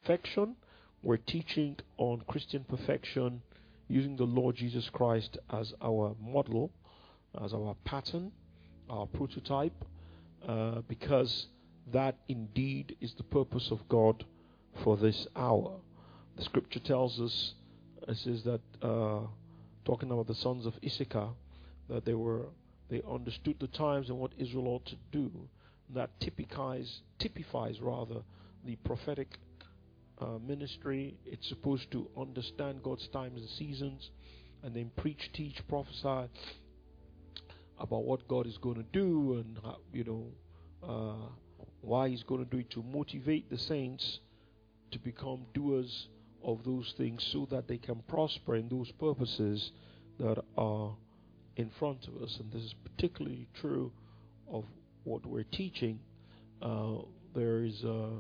perfection. We're teaching on Christian perfection using the Lord Jesus Christ as our model, as our pattern, our prototype, because that indeed is the purpose of God for this hour. The scripture tells us, it says that, talking about the sons of Issachar, that they understood the times and what Israel ought to do. That typifies the prophetic ministry. It's supposed to understand God's times and seasons, and then preach, teach, prophesy about what God is going to do, and how, why He's going to do it, to motivate the saints to become doers of those things, so that they can prosper in those purposes that are in front of us. And this is particularly true of what we're teaching. There is the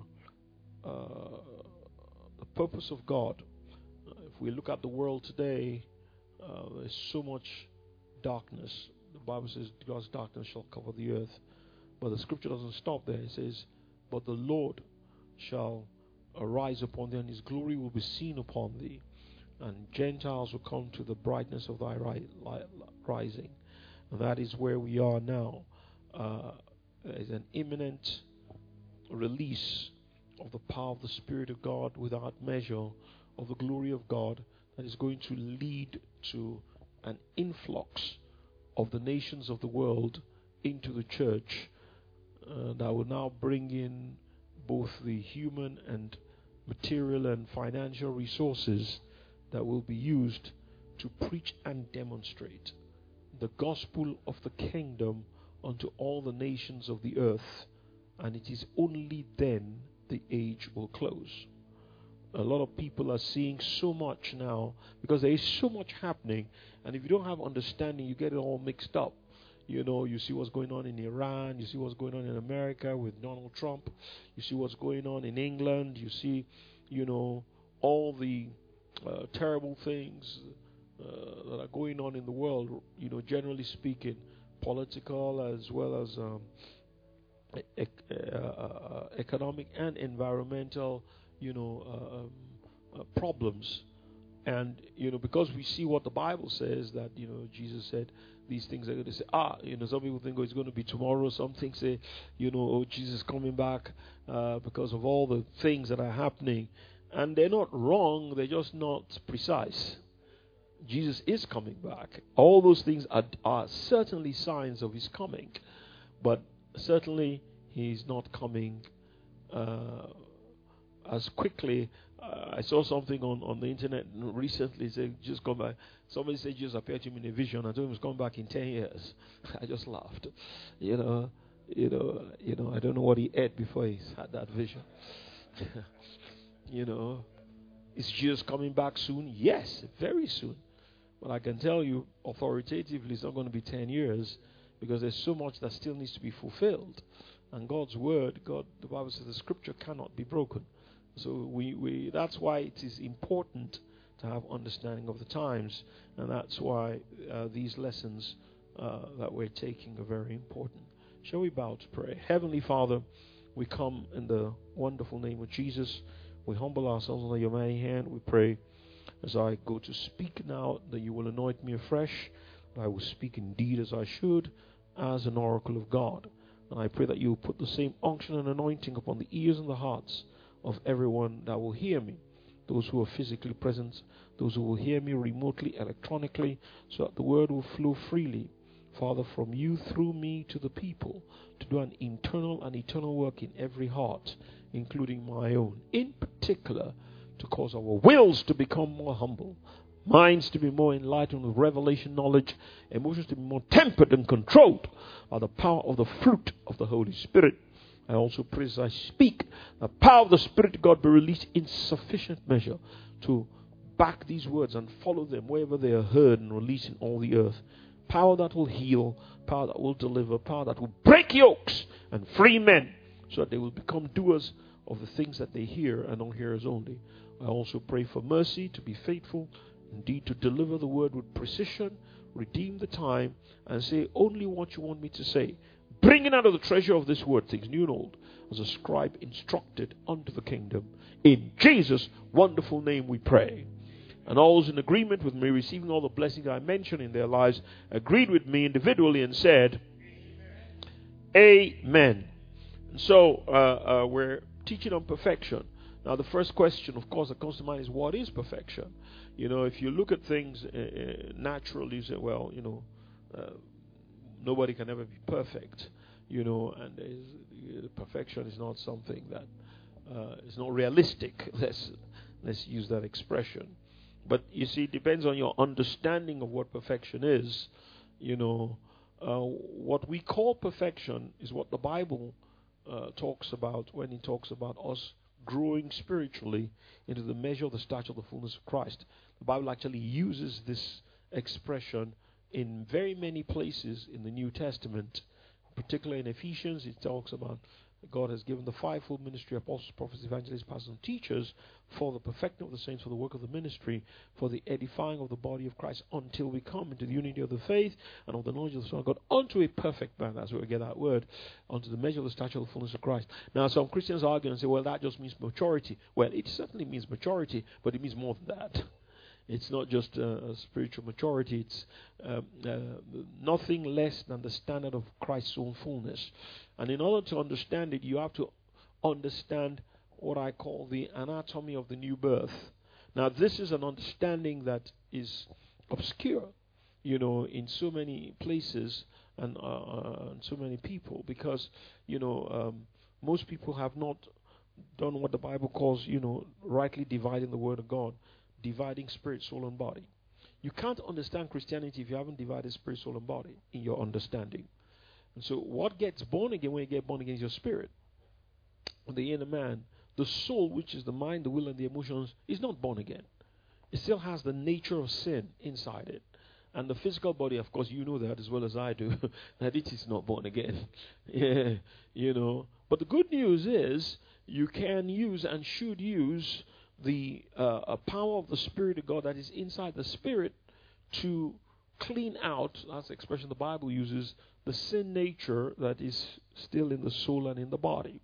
purpose of God. If we look at the world today, there's so much darkness. The Bible says God's darkness shall cover the earth. But the scripture doesn't stop there. It says, but the Lord shall arise upon thee, and His glory will be seen upon thee, and Gentiles will come to the brightness of thy rising. And that is where we are now. There is an imminent release of the power of the Spirit of God without measure, of the glory of God, that is going to lead to an influx of the nations of the world into the church, that will now bring in both the human and material and financial resources that will be used to preach and demonstrate the gospel of the kingdom unto all the nations of the earth. And it is only then the age will close. A lot of people are seeing so much now because there is so much happening, and if you don't have understanding, you get it all mixed up. You see what's going on in Iran, you see what's going on in America with Donald Trump, you see what's going on in England, you see, all the terrible things that are going on in the world, generally speaking, political as well as economic and environmental, problems. And, because we see what the Bible says, that, Jesus said these things are going to say, some people think it's going to be tomorrow. Some think say, Jesus is coming back because of all the things that are happening. And they're not wrong, they're just not precise. Jesus is coming back. All those things are certainly signs of His coming. But certainly He's not coming as quickly. I saw something on the internet recently. Said just come back. Somebody said Jesus appeared to him in a vision. I told him he's coming back in 10 years. I just laughed. I don't know what he ate before he had that vision. Is Jesus coming back soon? Yes, very soon. But I can tell you authoritatively, it's not going to be 10 years because there's so much that still needs to be fulfilled. And God's word, the Bible says the scripture cannot be broken. So that's why it is important to have understanding of the times, and that's why these lessons that we're taking are very important. Shall we bow to pray? Heavenly Father, we come in the wonderful name of Jesus. We humble ourselves under your mighty hand. We pray as I go to speak now that you will anoint me afresh. That I will speak indeed as I should, as an oracle of God. And I pray that you will put the same unction and anointing upon the ears and the hearts of everyone that will hear me. Those who are physically present, those who will hear me remotely, electronically, so that the word will flow freely, Father, from you through me to the people, to do an internal and eternal work in every heart, including my own. In particular, to cause our wills to become more humble, minds to be more enlightened with revelation knowledge, emotions to be more tempered and controlled by the power of the fruit of the Holy Spirit. I also pray as I speak, the power of the Spirit of God be released in sufficient measure to back these words and follow them wherever they are heard and released in all the earth. Power that will heal, power that will deliver, power that will break yokes and free men so that they will become doers of the things that they hear and not hearers only. I also pray for mercy to be faithful, indeed to deliver the word with precision, redeem the time, and say only what you want me to say bringing out of the treasure of this word things new and old, as a scribe instructed unto the kingdom. In Jesus' wonderful name we pray. And all those in agreement with me, receiving all the blessings I mentioned in their lives, agreed with me individually and said, Amen. And so we're teaching on perfection. Now the first question, of course, that comes to mind is, what is perfection? You know, if you look at things naturally, you say, well, you know, nobody can ever be perfect, you know, and perfection is not something that is not realistic. Let's use that expression. But you see, it depends on your understanding of what perfection is. You know, what we call perfection is what the Bible talks about when it talks about us growing spiritually into the measure of the stature of the fullness of Christ. The Bible actually uses this expression in very many places in the New Testament, particularly in Ephesians. It talks about God has given the fivefold ministry, apostles, prophets, evangelists, pastors, and teachers, for the perfecting of the saints, for the work of the ministry, for the edifying of the body of Christ, until we come into the unity of the faith and of the knowledge of the Son of God, unto a perfect man. That's where we get that word, unto the measure of the stature of the fullness of Christ. Now, some Christians argue and say, well, that just means maturity. Well, it certainly means maturity, but it means more than that. It's not just a spiritual maturity. It's nothing less than the standard of Christ's own fullness. And in order to understand it, you have to understand what I call the anatomy of the new birth. Now, this is an understanding that is obscure, you know, in so many places and so many people, because, you know, most people have not done what the Bible calls, you know, rightly dividing the Word of God, dividing spirit, soul, and body. You can't understand Christianity if you haven't divided spirit, soul, and body in your understanding. And so what gets born again when you get born again is your spirit, the inner man. The soul, which is the mind, the will, and the emotions, is not born again. It still has the nature of sin inside it. And the physical body, of course, you know that as well as I do, that it is not born again. Yeah, you know. But the good news is you can use and should use the power of the Spirit of God that is inside the spirit to clean out, that's the expression the Bible uses, the sin nature that is still in the soul and in the body.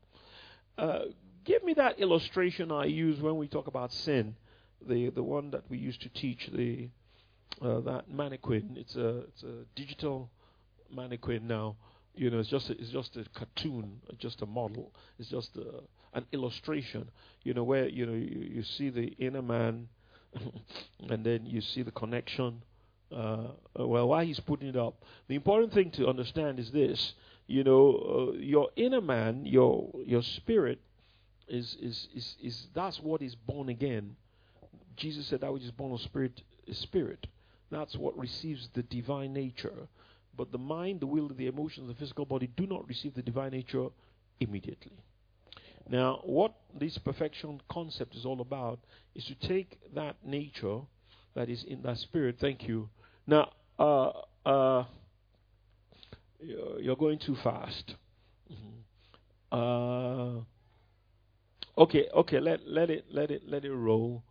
Give me that illustration I use when we talk about sin, the one that we used to teach, that mannequin. It's a digital mannequin now. You know, it's just a cartoon, just a model. It's just an illustration. You know, where you see the inner man, and then you see the connection. Well, why he's putting it up? The important thing to understand is this. You know, your inner man, your spirit, is that's what is born again. Jesus said that which is born of spirit is spirit. That's what receives the divine nature. But the mind, the will, the emotions, the physical body do not receive the divine nature immediately. Now, what this perfection concept is all about is to take that nature that is in that spirit. Thank you. Now, you're going too fast. Okay. Let it roll.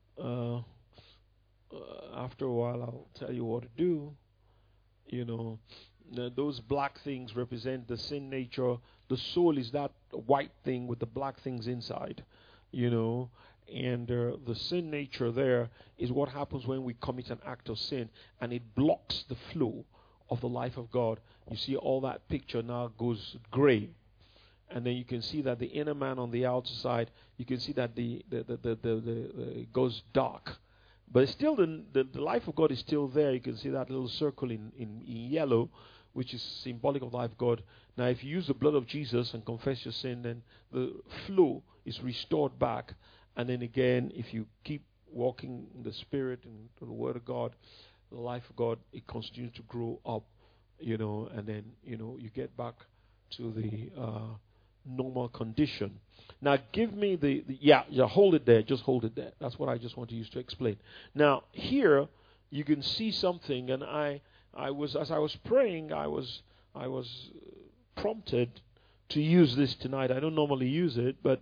After a while, I'll tell you what to do. You know, those black things represent the sin nature. The soul is that white thing with the black things inside. You know, and the sin nature there is what happens when we commit an act of sin, and it blocks the flow of the life of God. You see, all that picture now goes gray. And then you can see that the inner man on the outside, you can see that it goes dark. But still, the life of God is still there. You can see that little circle in yellow, which is symbolic of the life of God. Now, if you use the blood of Jesus and confess your sin, then the flow is restored back. And then again, if you keep walking in the Spirit and the Word of God, the life of God, it continues to grow up, you know, and then, you know, you get back to the normal condition. Now, give me hold it there. Just hold it there. That's what I just want to use to explain. Now, here you can see something, and I was, as I was praying, I was prompted to use this tonight. I don't normally use it, but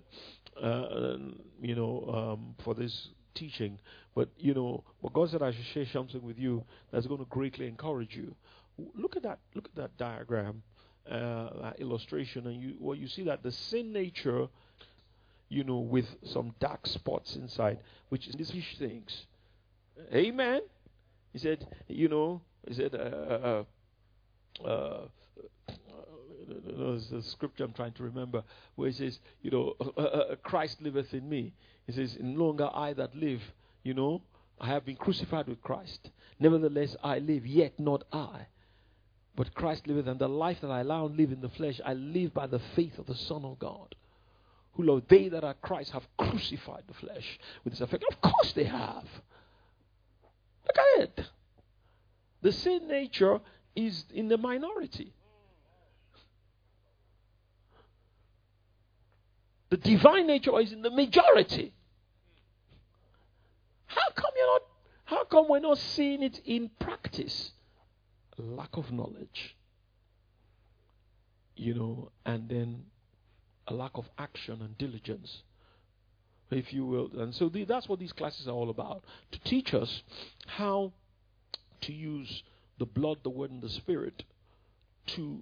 for this teaching. But God said I should share something with you that's going to greatly encourage you. Look at that diagram. illustration, and you see that the sin nature, with some dark spots inside, which is these fish things. Amen. He said, there's the scripture I'm trying to remember where it says, Christ liveth in me. He says, no longer I that live, I have been crucified with Christ. Nevertheless, I live, yet not I. But Christ liveth, and the life that I now live in the flesh, I live by the faith of the Son of God. Who, Lord, they that are Christ have crucified the flesh with its effect. Of course they have. Look at it. The sin nature is in the minority. The divine nature is in the majority. How come we're not seeing it in practice? Lack of knowledge. And then a lack of action and diligence, if you will. And so that's what these classes are all about. To teach us how to use the blood, the word, and the spirit to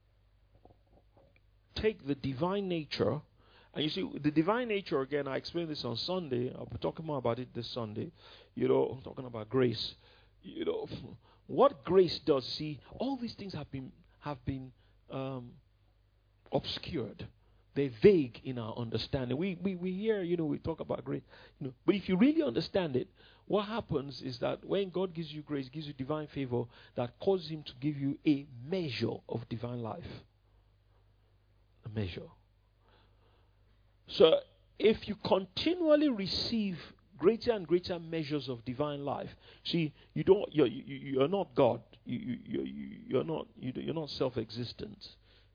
take the divine nature. And you see, the divine nature, again, I explained this on Sunday. I'll be talking more about it this Sunday. Talking about grace. What grace does, see, all these things have been obscured. They're vague in our understanding. We hear, we talk about grace. But if you really understand it, what happens is that when God gives you grace, gives you divine favor, that causes him to give you a measure of divine life. A measure. So if you continually receive greater and greater measures of divine life, see, you're not God. You're not self-existent.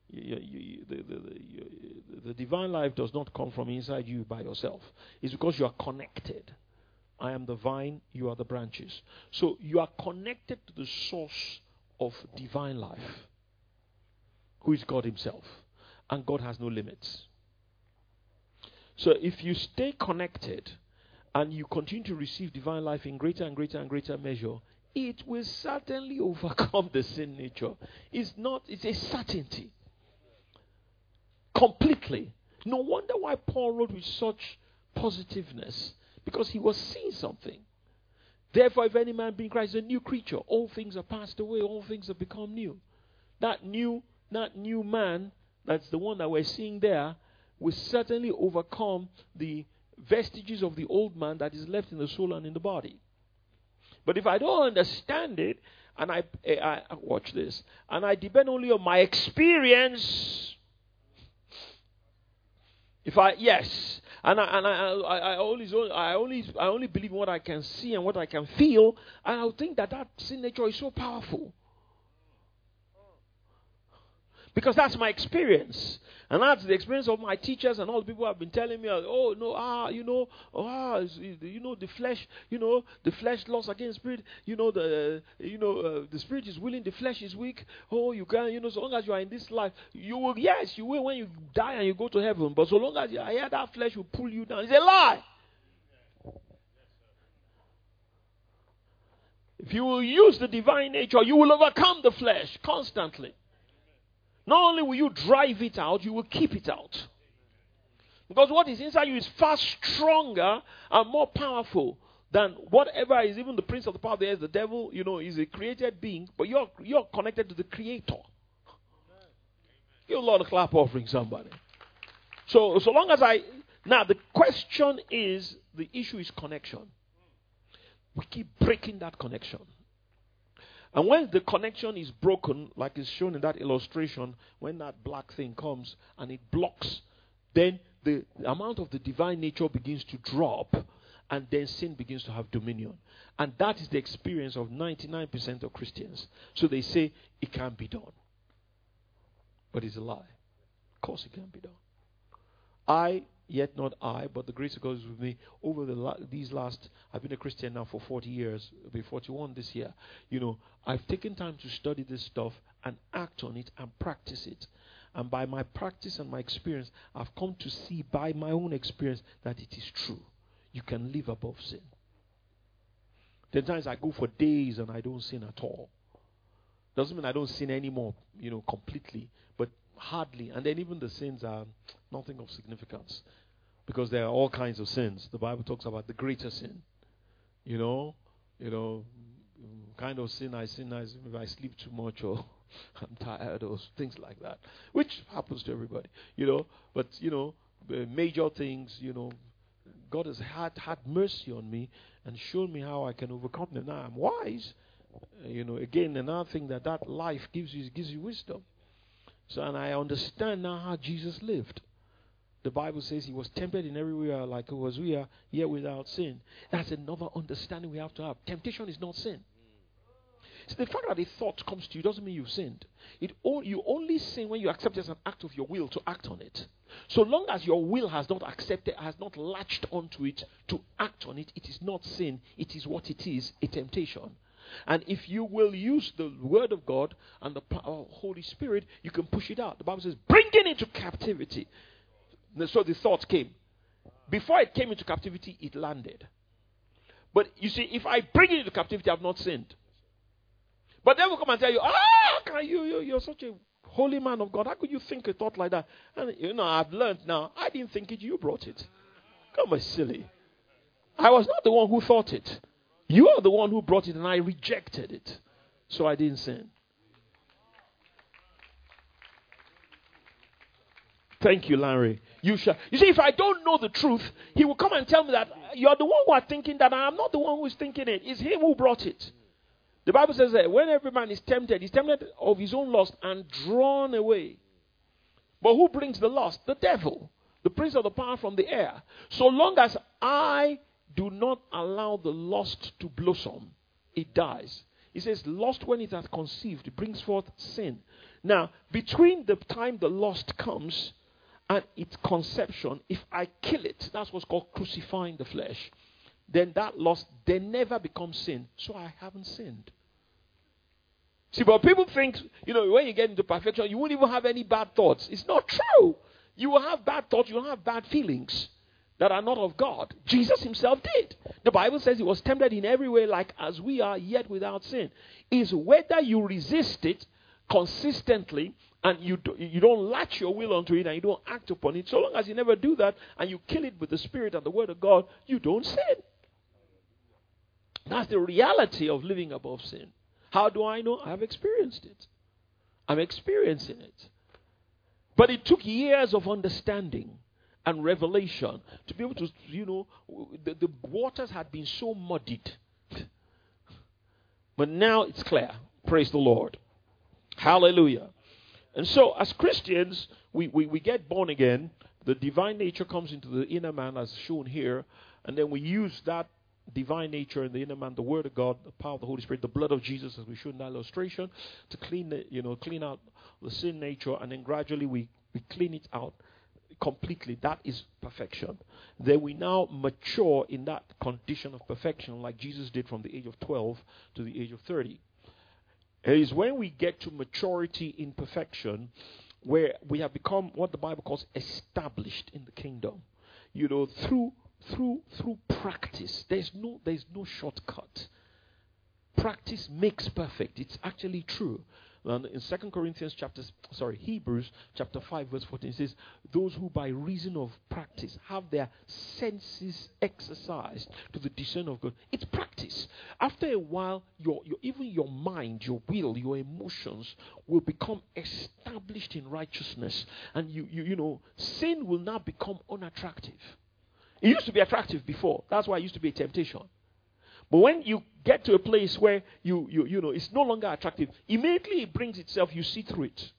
The divine life does not come from inside you by yourself. It's because you are connected. I am the vine, you are the branches. So you are connected to the source of divine life, who is God himself. And God has no limits. So if you stay connected and you continue to receive divine life in greater and greater and greater measure, it will certainly overcome the sin nature. It's a certainty. Completely. No wonder why Paul wrote with such positiveness. Because he was seeing something. Therefore, if any man be in Christ, is a new creature. All things are passed away. All things have become new. That new man, that's the one that we're seeing there, will certainly overcome the vestiges of the old man that is left in the soul and in the body. But if I don't understand it, and I watch this, and I depend only on my experience, and I only believe what I can see and what I can feel, and I'll think that sin nature is so powerful. Because that's my experience. And that's the experience of my teachers and all the people have been telling me, the flesh, the flesh lost against spirit, the spirit is willing, the flesh is weak. Oh, you can, so long as you are in this life, you will when you die and you go to heaven. But so long as you hear that flesh will pull you down, it's a lie. If you will use the divine nature, you will overcome the flesh constantly. Not only will you drive it out, you will keep it out. Because what is inside you is far stronger and more powerful than whatever is even the prince of the power of the air, the devil, is a created being, but you're connected to the creator. Give a lot of clap offering somebody. So long as now the question is, the issue is connection. We keep breaking that connection. And when the connection is broken, like is shown in that illustration, when that black thing comes and it blocks, then the amount of the divine nature begins to drop, and then sin begins to have dominion. And that is the experience of 99% of Christians. So they say it can't be done. But it's a lie. Of course it can't be done. Yet not I, but the grace of God is with me. Over I've been a Christian now for 40 years. I'll be 41 this year. I've taken time to study this stuff and act on it and practice it. And by my practice and my experience, I've come to see by my own experience that it is true. You can live above sin. There are times I go for days and I don't sin at all. Doesn't mean I don't sin anymore, completely, but hardly. And then even the sins are nothing of significance, because there are all kinds of sins. The Bible talks about the greater sin. Kind of sin I sin if I sleep too much or I'm tired or things like that, which happens to everybody, But the major things, God has had mercy on me and shown me how I can overcome them. Now I'm wise. Again, another thing that life gives you wisdom. So, and I understand now how Jesus lived. The Bible says he was tempted in every way like we are, yet without sin. That's another understanding we have to have. Temptation is not sin. So the fact that a thought comes to you doesn't mean you've sinned. You only sin when you accept it as an act of your will to act on it. So long as your will has not accepted, has not latched onto it to act on it, it is not sin. It is what it is, a temptation. And if you will use the word of God and the power of Holy Spirit, you can push it out. The Bible says, bring it into captivity. So the thought came. Before it came into captivity, it landed. But you see, if I bring it into captivity, I've not sinned. But they will come and tell you, you're such a holy man of God. How could you think a thought like that? And I've learned now, I didn't think it, you brought it. Come on, silly. I was not the one who thought it. You are the one who brought it, and I rejected it. So I didn't sin. Thank you, Larry. You see, if I don't know the truth, he will come and tell me that you're the one who are thinking that. I am not the one who is thinking it. It's him who brought it. The Bible says that when every man is tempted, he's tempted of his own lust and drawn away. But who brings the lust? The devil, the prince of the power from the air. So long as I do not allow the lust to blossom, it dies. He says, lust, when it has conceived, it brings forth sin. Now, between the time the lust comes and its conception, if I kill it, that's what's called crucifying the flesh, then that lust, they never becomes sin. So I haven't sinned. See, but people think, when you get into perfection, you won't even have any bad thoughts. It's not true. You will have bad thoughts, you will have bad feelings that are not of God. Jesus himself did. The Bible says he was tempted in every way like as we are, yet without sin. Is whether you resist it consistently and you don't latch your will onto it and you don't act upon it. So long as you never do that and you kill it with the Spirit and the Word of God, you don't sin. That's the reality of living above sin. How do I know? I have experienced it. I'm experiencing it. But it took years of understanding and revelation to be able to, the waters had been so muddied. But now it's clear. Praise the Lord. Hallelujah. And so as Christians, we get born again. The divine nature comes into the inner man as shown here. And then we use that divine nature in the inner man, the Word of God, the power of the Holy Spirit, the blood of Jesus, as we showed in that illustration, to clean out the sin nature, and then gradually we clean it out completely. That is perfection. Then we now mature in that condition of perfection, like Jesus did from the age of 12 to the age of 30. It is when we get to maturity in perfection, where we have become what the Bible calls established in the kingdom. Through practice. There's no shortcut. Practice makes perfect. It's actually true. And in Hebrews chapter 5 verse 14 says, those who by reason of practice have their senses exercised to the discernment of God. It's practice. After a while, even your mind, your will, your emotions will become established in righteousness. And sin will now become unattractive. It used to be attractive before. That's why it used to be a temptation. But when you get to a place where it's no longer attractive, immediately it brings itself, you see through it.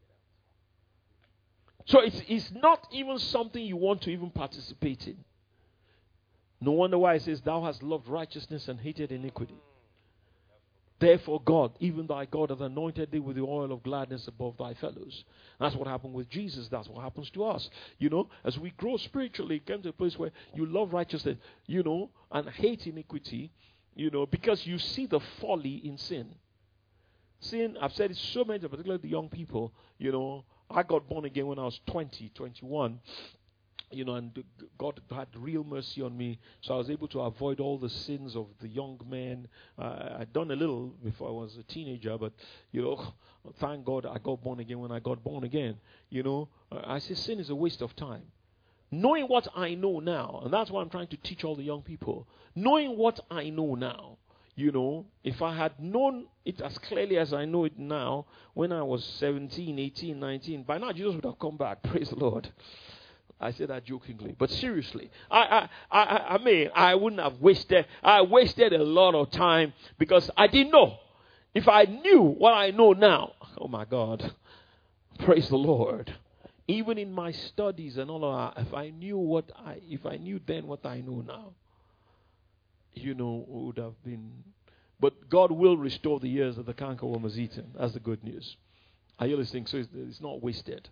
So it's not even something you want to even participate in. No wonder why it says, thou hast loved righteousness and hated iniquity. Therefore God, even thy God, hath anointed thee with the oil of gladness above thy fellows. That's what happened with Jesus. That's what happens to us. As we grow spiritually, get to a place where you love righteousness, and hate iniquity, because you see the folly in sin. Sin, I've said it so many times, particularly the young people, I got born again when I was 20, 21. And God had real mercy on me, so I was able to avoid all the sins of the young men. I'd done a little before I was a teenager, but thank God I got born again when I got born again. I say sin is a waste of time. Knowing what I know now, and that's why I'm trying to teach all the young people. Knowing what I know now, if I had known it as clearly as I know it now, when I was 17, 18, 19, by now Jesus would have come back. Praise the Lord. I say that jokingly, but seriously, I wouldn't have wasted. I wasted a lot of time because I didn't know. If I knew what I know now, oh my God, praise the Lord. Even in my studies and all of that, if I knew then what I know now, it would have been. But God will restore the years that the cankerworm has eaten. That's the good news. Are you listening? So it's not wasted.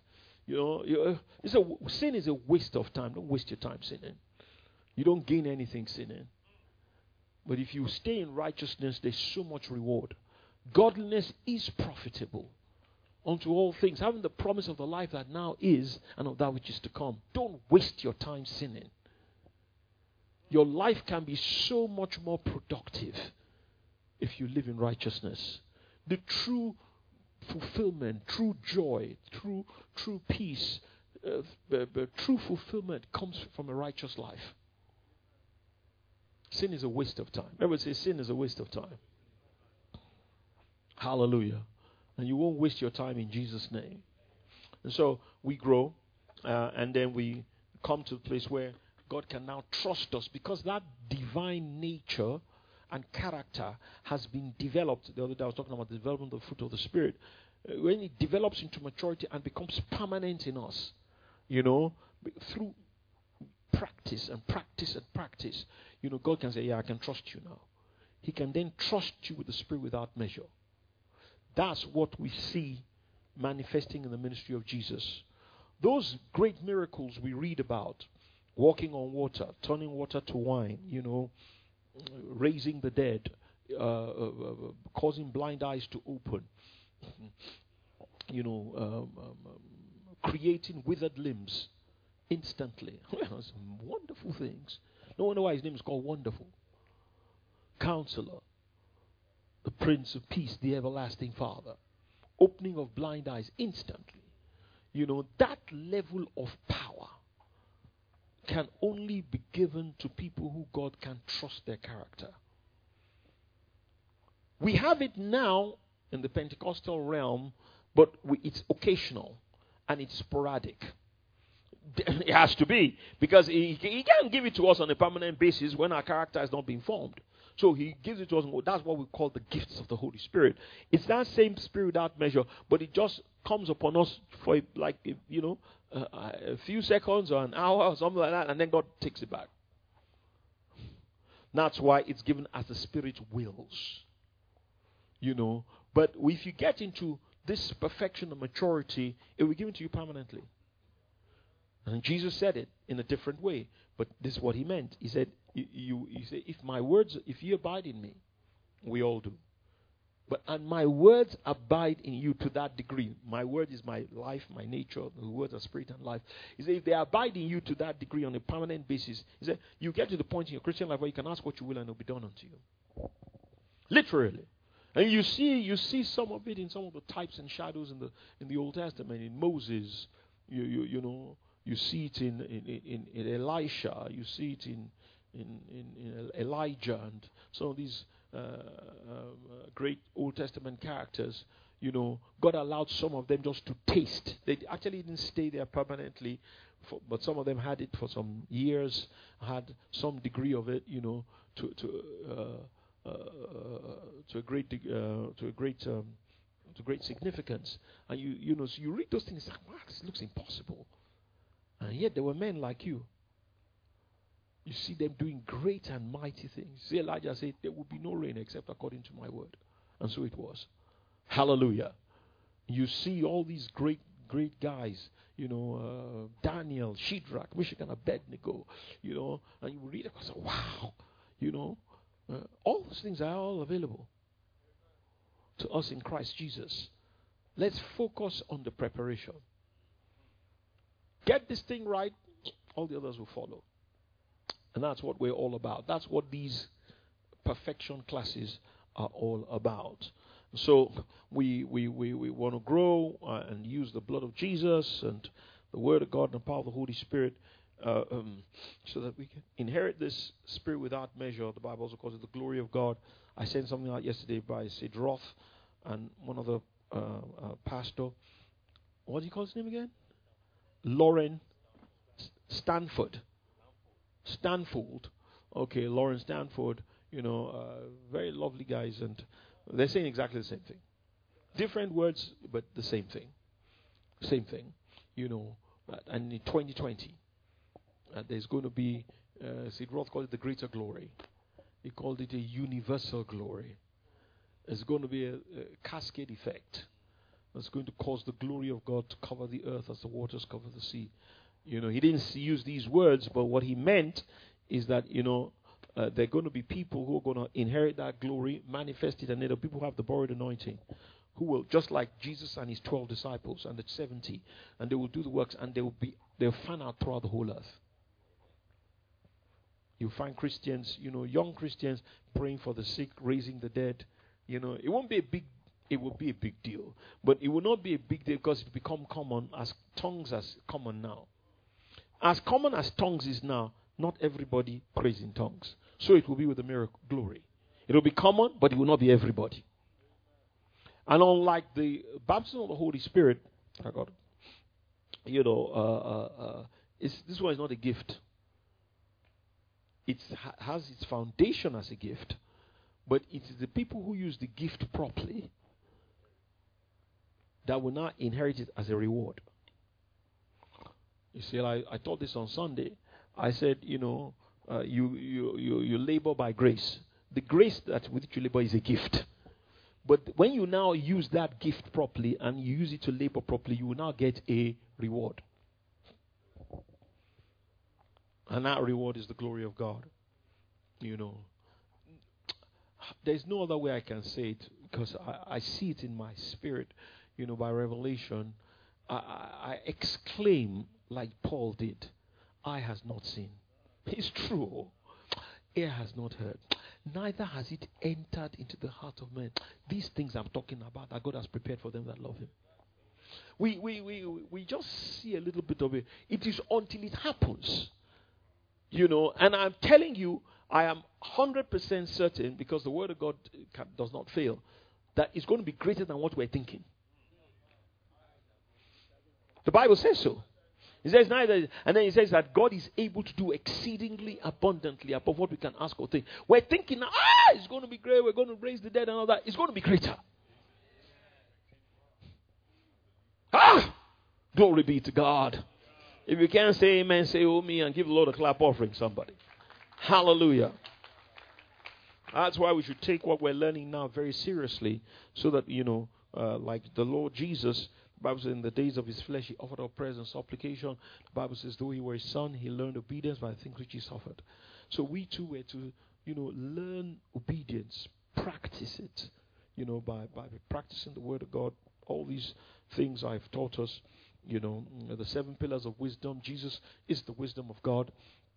Sin is a waste of time. Don't waste your time sinning. You don't gain anything sinning. But if you stay in righteousness, there's so much reward. Godliness is profitable unto all things, having the promise of the life that now is and of that which is to come. Don't waste your time sinning. Your life can be so much more productive if you live in righteousness. The true fulfillment, true joy, true peace, true fulfillment comes from a righteous life. Sin is a waste of time. Everybody say sin is a waste of time. Hallelujah. And you won't waste your time in Jesus' name. And so we grow, and then we come to the place where God can now trust us because that divine nature and character has been developed. The other day I was talking about the development of the fruit of the Spirit. When it develops into maturity and becomes permanent in us, through practice and practice and practice, God can say, yeah, I can trust you now. He can then trust you with the Spirit without measure. That's what we see manifesting in the ministry of Jesus. Those great miracles we read about, walking on water, turning water to wine, raising the dead, causing blind eyes to open, creating withered limbs instantly. Some wonderful things. No wonder why his name is called Wonderful. Counselor, the Prince of Peace, the Everlasting Father. Opening of blind eyes instantly. That level of power can only be given to people who God can trust their character. We have it now in the Pentecostal realm, but it's occasional and it's sporadic. It has to be, because he can't give it to us on a permanent basis when our character has not been formed. So he gives it to us. That's what we call the gifts of the Holy Spirit. It's that same Spirit without measure, but it just comes upon us for a few seconds or an hour or something like that, and then God takes it back. That's why it's given as the Spirit wills. But if you get into this perfection and maturity, it will be given to you permanently. And Jesus said it in a different way, but this is what he meant. He said, "He said, if you abide in me, we all do. And my words abide in you to that degree. My word is my life, my nature. The words are spirit and life. He said, if they abide in you to that degree on a permanent basis, he said, you get to the point in your Christian life where you can ask what you will and it will be done unto you. Literally. And you see some of it in some of the types and shadows in the Old Testament. In Moses, you see it in Elisha. You see it in Elijah and some of these great Old Testament characters. God allowed some of them just to taste. They actually didn't stay there permanently, but some of them had it for some years, had some degree of it, to a great significance. And so you read those things, like, wow, this looks impossible. And yet there were men like you. You see them doing great and mighty things. See, Elijah said, there will be no rain except according to my word. And so it was. Hallelujah. You see all these great guys, Daniel, Shadrach, Meshach, and Abednego, and you read it and say, wow, all those things are all available to us in Christ Jesus. Let's focus on the preparation. Get this thing right, All the others will follow. And that's what we're all about. That's what these perfection classes are all about. So we want to grow and use the blood of Jesus and the Word of God and the power of the Holy Spirit so that we can inherit this Spirit without measure. The Bible also calls it the glory of God. I sent something out yesterday by Sid Roth and one other pastor. What do you call his name again? Lauren Stanford. Okay, Lauren Stanford. Very lovely guys, and they're saying exactly the same thing. Different words, but the same thing. And in 2020, there's going to be, Sid Roth called it the greater glory. He called it a universal glory. It's going to be a cascade effect that's going to cause the glory of God to cover the earth as the waters cover the sea. He didn't use these words, but what he meant is that, there are going to be people who are going to inherit that glory, manifest it, and there are people who have the borrowed anointing, who will, just like Jesus and his 12 disciples and the 70, and they will do the works, and they'll fan out throughout the whole earth. You'll find Christians, young Christians praying for the sick, raising the dead. It will be a big deal, but it will not be a big deal because it will become common as tongues as common now. As common as tongues is now, not everybody prays in tongues. So it will be with the miracle glory. It will be common, but it will not be everybody. And unlike the baptism of the Holy Spirit, this one is not a gift. It has its foundation as a gift, but it is the people who use the gift properly that will now inherit it as a reward. You see, I taught this on Sunday. I said, you labor by grace. The grace that with which you labor is a gift. But when you now use that gift properly and you use it to labor properly, you will now get a reward. And that reward is the glory of God. There's no other way I can say it because I see it in my spirit, by revelation. I exclaim like Paul did. Eye has not seen. It's true. Ear has not heard. Neither has it entered into the heart of man. These things I'm talking about that God has prepared for them that love him. We just see a little bit of it. It is until it happens. And I'm telling you, I am 100% certain, because the word of God does not fail, that it's going to be greater than what we're thinking. The Bible says so. It says neither, and then it says that God is able to do exceedingly abundantly above what we can ask or think. We're thinking, it's going to be great, we're going to raise the dead and all that. It's going to be greater. Glory be to God. If you can't say amen, say oh me, and give the Lord a clap offering, somebody. Hallelujah. That's why we should take what we're learning now very seriously, so that, like the Lord Jesus, the Bible says in the days of his flesh, he offered up prayers and supplication. The Bible says, though he were his son, he learned obedience by the things which he suffered. So we too were to, learn obedience, practice it, by practicing the word of God. All these things I've taught us, the 7 pillars of wisdom. Jesus is the wisdom of God.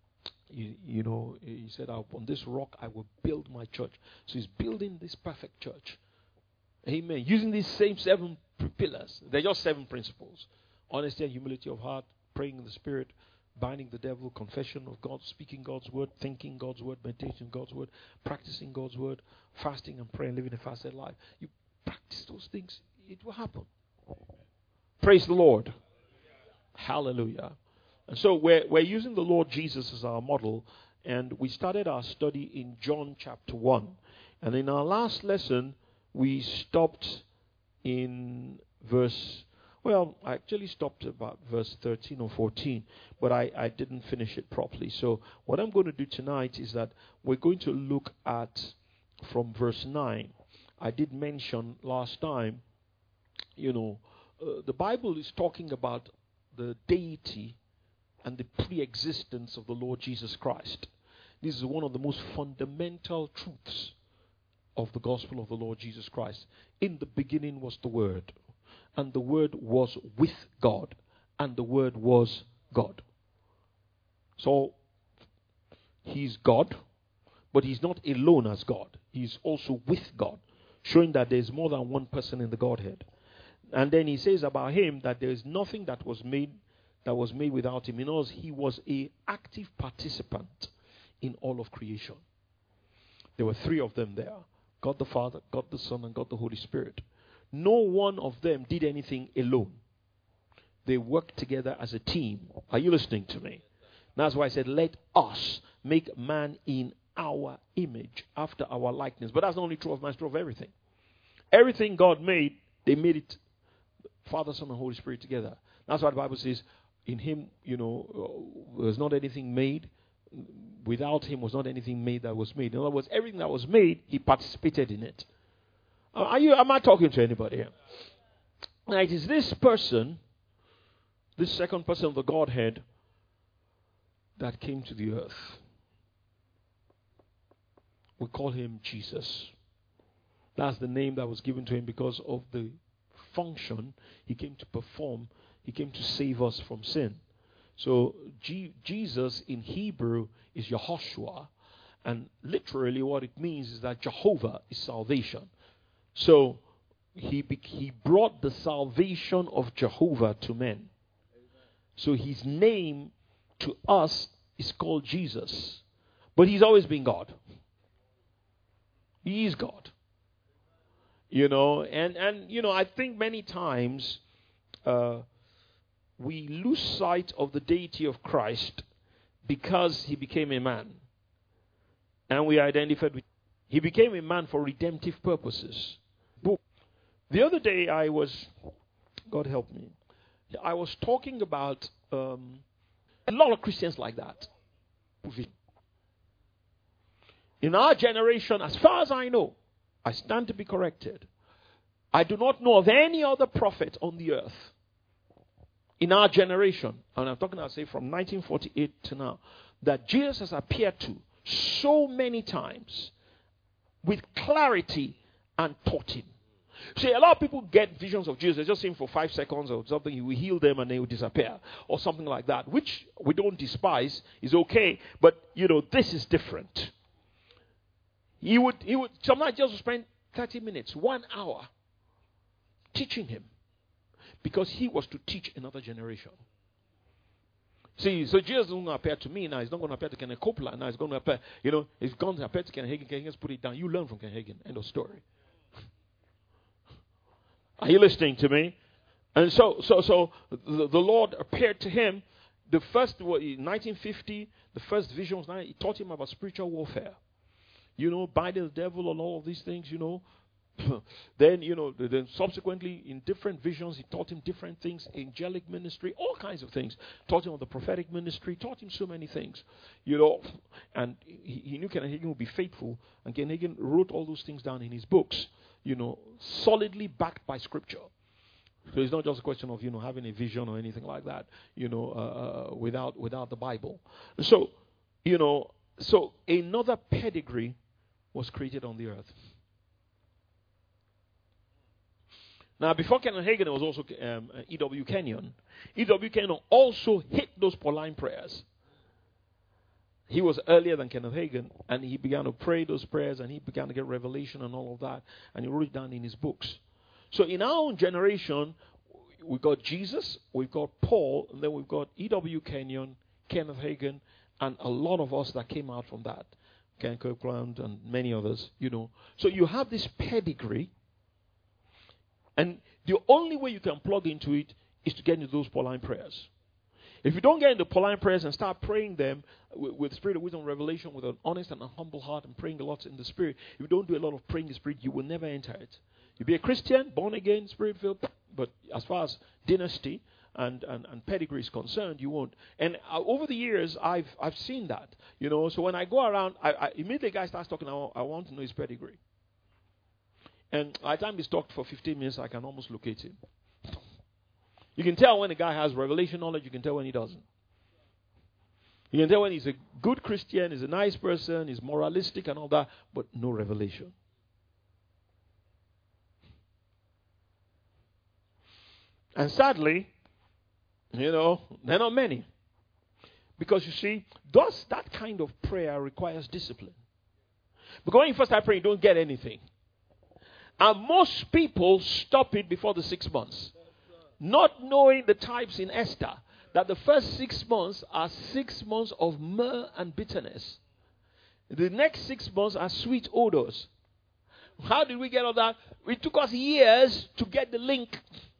He said, on this rock I will build my church. So he's building this perfect church. Amen. Using these same 7 pillars. They're just 7 principles. Honesty and humility of heart, praying in the Spirit, binding the devil, confession of God, speaking God's word, thinking God's word, meditating God's word, practicing God's word, fasting and praying, living a fasted life. You practice those things, it will happen. Praise the Lord. Hallelujah. And so we're using the Lord Jesus as our model, and we started our study in John chapter 1. And in our last lesson, we stopped in I actually stopped about verse 13 or 14, but I didn't finish it properly. So what I'm going to do tonight is that we're going to look at from verse 9. I did mention last time, the Bible is talking about the deity and the pre-existence of the Lord Jesus Christ. This is one of the most fundamental truths of the gospel of the Lord Jesus Christ. In the beginning was the Word, and the Word was with God, and the Word was God. So he's God, but he's not alone as God. He's also with God, showing that there's more than one person in the Godhead. And then he says about him that there is nothing that was made without him. In other words, he was an active participant in all of creation. There were three of them there: God the Father, God the Son, and God the Holy Spirit. No one of them did anything alone. They worked together as a team. Are you listening to me? That's why I said, let us make man in our image, after our likeness. But that's not only true of man, it's true of everything. Everything God made, they made it Father, Son, and Holy Spirit together. That's why the Bible says, in him, was not anything made. Without him was not anything made that was made. In other words, everything that was made, he participated in it. Am I talking to anybody here? Now, it is this person, this second person of the Godhead, that came to the earth. We call him Jesus. That's the name that was given to him because of the function he came to perform. He came to save us from sin. So Jesus in Hebrew is Yehoshua, and literally what it means is that Jehovah is salvation. So he brought the salvation of Jehovah to men. So his name to us is called Jesus, but he's always been God. He is God. I think many times we lose sight of the deity of Christ because he became a man. And we identified with he became a man for redemptive purposes. The other day God help me, I was talking about a lot of Christians like that. In our generation, as far as I know, I stand to be corrected, I do not know of any other prophet on the earth in our generation, and I'm talking, I'll say, from 1948 to now, that Jesus has appeared to so many times with clarity and taught him. See, a lot of people get visions of Jesus. They just see him for 5 seconds or something. He will heal them and they will disappear or something like that, which we don't despise. Is okay. But, this is different. He would sometimes just spend 30 minutes, 1 hour teaching him because he was to teach another generation. See, so Jesus is going to appear to me now. He's not going to appear to Kenneth Copeland. Now he's going to appear, he's going to appear to Kenneth Hagin. Kenneth Hagin's put it down. You learn from Kenneth Hagin. End of story. Are you listening to me? And so the Lord appeared to him. The first, in 1950, the first vision was, he taught him about spiritual warfare. Biting the devil and all of these things, Then subsequently in different visions, he taught him different things, angelic ministry, all kinds of things. Taught him of the prophetic ministry, taught him so many things, And he knew Kenneth Hagin would be faithful, and Kenneth Hagin wrote all those things down in his books, solidly backed by scripture. So it's not just a question of, having a vision or anything like that, without the Bible. So another pedigree was created on the earth. Now, before Kenneth Hagin, there was also E.W. Kenyon. E.W. Kenyon also hit those Pauline prayers. He was earlier than Kenneth Hagin, and he began to pray those prayers, and he began to get revelation and all of that, and he wrote it down in his books. So in our own generation, we've got Jesus, we've got Paul, and then we've got E.W. Kenyon, Kenneth Hagin, and a lot of us that came out from that. Ken Copeland and many others, So you have this pedigree, and the only way you can plug into it is to get into those Pauline prayers. If you don't get into Pauline prayers and start praying them with spirit of wisdom and revelation, with an honest and a humble heart, and praying a lot in the spirit, if you don't do a lot of praying in the spirit, you will never enter it. You'll be a Christian, born again, spirit-filled, but as far as dynasty and pedigree is concerned, you won't. And over the years, I've seen that. So when I go around, I immediately the guy starts talking, I want to know his pedigree. And by the time he's talked for 15 minutes, I can almost locate him. You can tell when a guy has revelation knowledge, you can tell when he doesn't. You can tell when he's a good Christian, he's a nice person, he's moralistic and all that, but no revelation. And sadly, there are not many. Because you see, that kind of prayer requires discipline. Because when you first start praying, you don't get anything. And most people stop it before the 6 months. Not knowing the types in Esther, that the first 6 months are 6 months of myrrh and bitterness. The next 6 months are sweet odors. How did we get all that? It took us years to get the link.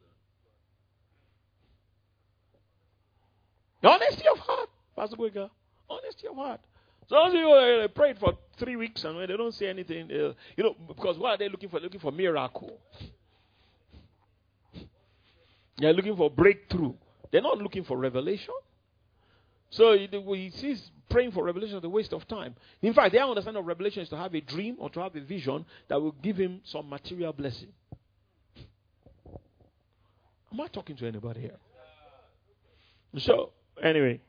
Honesty of heart, Pastor Gwega. Honesty of heart. So those people prayed for 3 weeks and when they don't see anything, because what are they looking for? Looking for miracle. They're looking for breakthrough. They're not looking for revelation. So he sees praying for revelation is a waste of time. In fact, their understanding of revelation is to have a dream or to have a vision that will give him some material blessing. Am I talking to anybody here? So, anyway,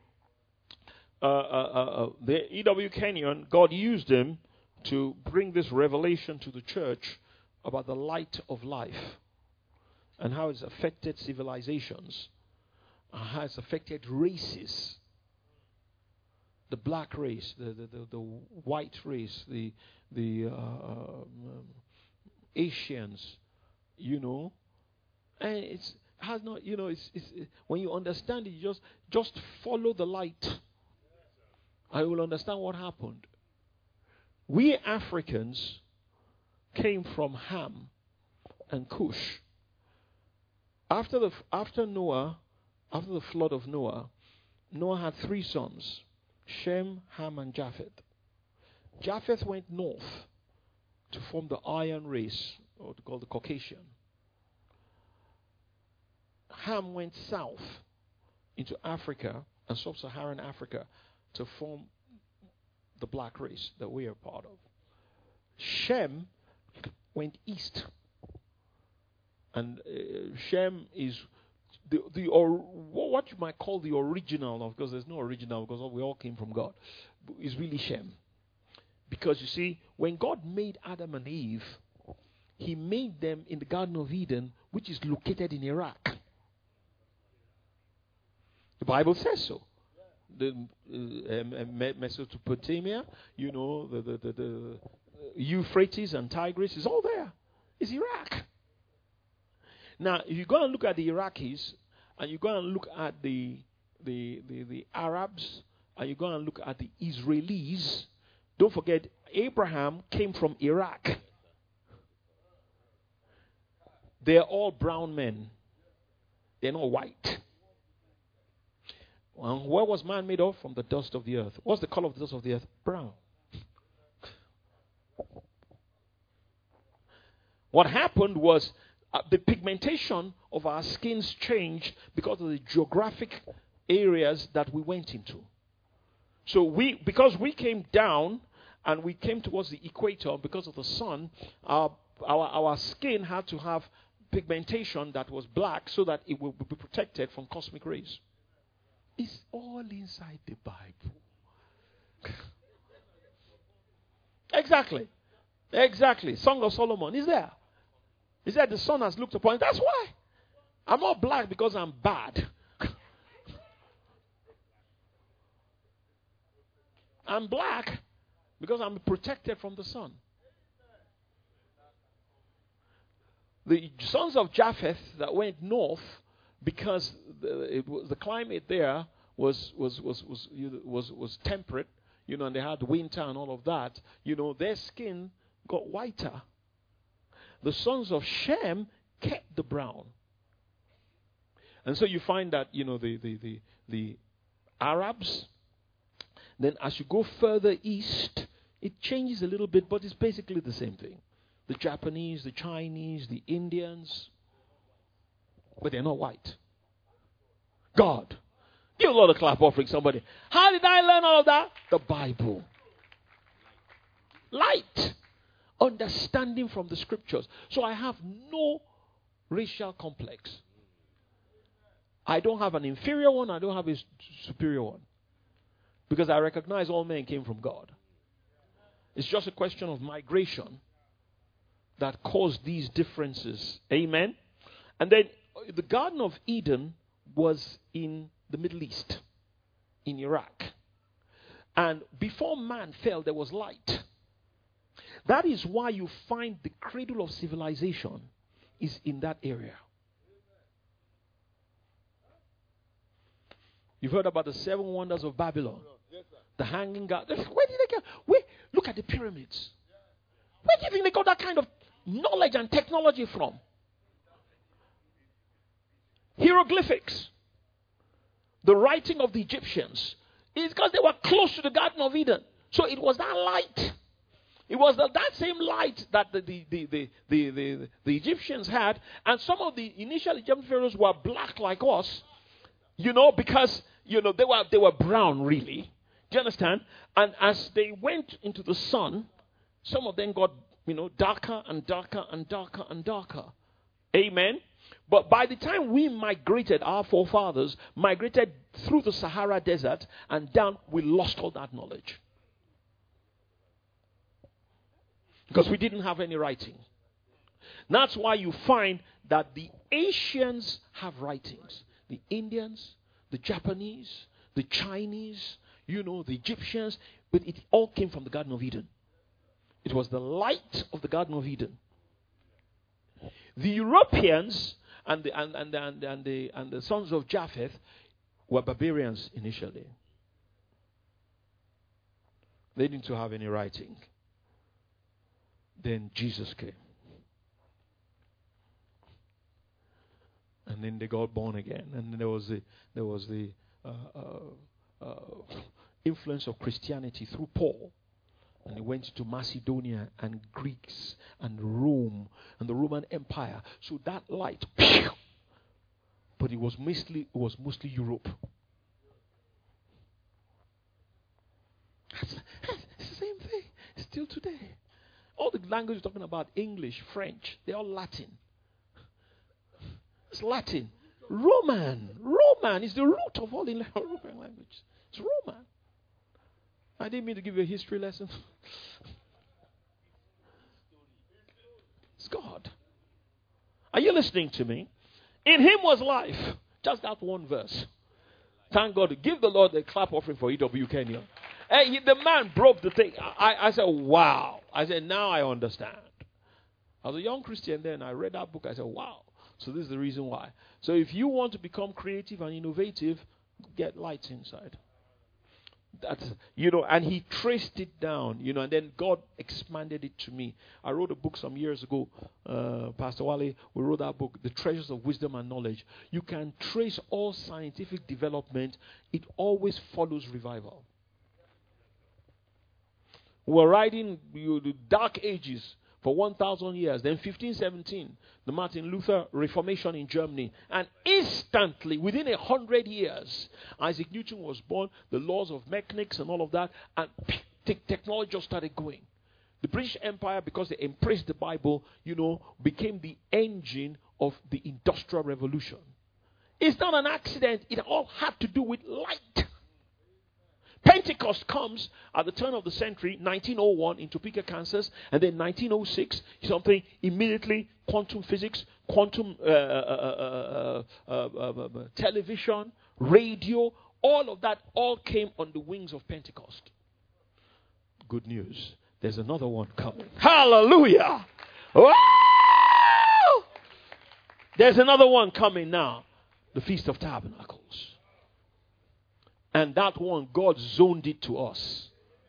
the E.W. Kenyon, God used him to bring this revelation to the church about the light of life and how it's affected civilizations, and how it's affected races. The black race, the white race, the Asians, and it has not, it's when you understand it, you just follow the light. I will understand what happened. We Africans came from Ham and Cush. After the flood of Noah, Noah had 3 sons, Shem, Ham, and Japheth. Japheth went north to form the Iron race, or called the Caucasian. Ham went south into Africa and sub-Saharan Africa to form the black race that we are part of. Shem went east, and Shem is what you might call the original of, because there's no original, because we all came from God, is really Shem. Because you see, when God made Adam and Eve, he made them in the Garden of Eden, which is located in Iraq. The Bible says so. The Mesopotamia, the Euphrates and Tigris is all there. It's Iraq. Now, if you go and look at the Iraqis, and you go and look at the Arabs, and you go and look at the Israelis, don't forget, Abraham came from Iraq. They're all brown men. They're not white. And what was man made of? From the dust of the earth. What's the color of the dust of the earth? Brown. What happened was the pigmentation of our skins changed because of the geographic areas that we went into. So because we came down and we came towards the equator because of the sun, our skin had to have pigmentation that was black so that it would be protected from cosmic rays. It's all inside the Bible. Exactly. Song of Solomon is there. He said the sun has looked upon it. That's why. I'm not black because I'm bad. I'm black because I'm protected from the sun. The sons of Japheth that went north, because the climate there was temperate, and they had winter and all of that, their skin got whiter. The sons of Shem kept the brown. And so you find that, the Arabs, then as you go further east, it changes a little bit, but it's basically the same thing. The Japanese, the Chinese, the Indians, but they're not white. God. Give a lot of clap offering somebody. How did I learn all of that? The Bible. Light. Understanding from the scriptures. So I have no racial complex. I don't have an inferior one. I don't have a superior one. Because I recognize all men came from God. It's just a question of migration that caused these differences. Amen. And then the Garden of Eden was in the Middle East. in Iraq. And before man fell, there was light. That is why you find the cradle of civilization is in that area. You've heard about the 7 wonders of Babylon. The hanging God. Where did they get? Look at the pyramids. Where do you think they got that kind of knowledge and technology from? Hieroglyphics. The writing of the Egyptians is because they were close to the Garden of Eden. So it was that light. It was that same light that the Egyptians had. And some of the initial Egyptian pharaohs were black like us. Because, they were brown really. Do you understand? And as they went into the sun, some of them got, darker and darker and darker and darker. Amen? But by the time we migrated, our forefathers migrated through the Sahara Desert and down, we lost all that knowledge. Because we didn't have any writing. That's why you find that the Asians have writings. The Indians, the Japanese, the Chinese, the Egyptians. But it all came from the Garden of Eden. It was the light of the Garden of Eden. The Europeans and the sons of Japheth were barbarians initially. They didn't have any writing. Then Jesus came. And then they got born again. And there was the influence of Christianity through Paul. And he went to Macedonia and Greeks and Rome and the Roman Empire. So that light, but it was mostly Europe. It's the same thing still today. All the languages talking about, English, French, they're all Latin. It's Latin. Roman is the root of all the European languages. It's Roman. I didn't mean to give you a history lesson. It's God. Are you listening to me? In him was life. Just that one verse. Thank God. Give the Lord a clap offering for E.W. Kenyon. Hey, the man broke the thing. I said, wow. I said, now I understand. I was a young Christian then. I read that book. I said, wow. So this is the reason why. So if you want to become creative and innovative, get lights inside. That's, and he traced it down, and then God expanded it to me. I wrote a book some years ago, Pastor Wale, we wrote that book, The Treasures of Wisdom and Knowledge. You can trace all scientific development. It always follows revival. We're riding the dark ages for 1,000 years. Then 1517, the Martin Luther Reformation in Germany. And instantly, within 100 years, Isaac Newton was born, the laws of mechanics and all of that, and technology just started going. The British Empire, because they embraced the Bible, became the engine of the Industrial Revolution. It's not an accident. It all had to do with light. Pentecost comes at the turn of the century, 1901 in Topeka, Kansas, and then 1906, something immediately, quantum physics, quantum television, radio, all of that all came on the wings of Pentecost. Good news. There's another one coming. Hallelujah! Woo! There's another one coming now. The Feast of Tabernacles. And that one, God zoned it to us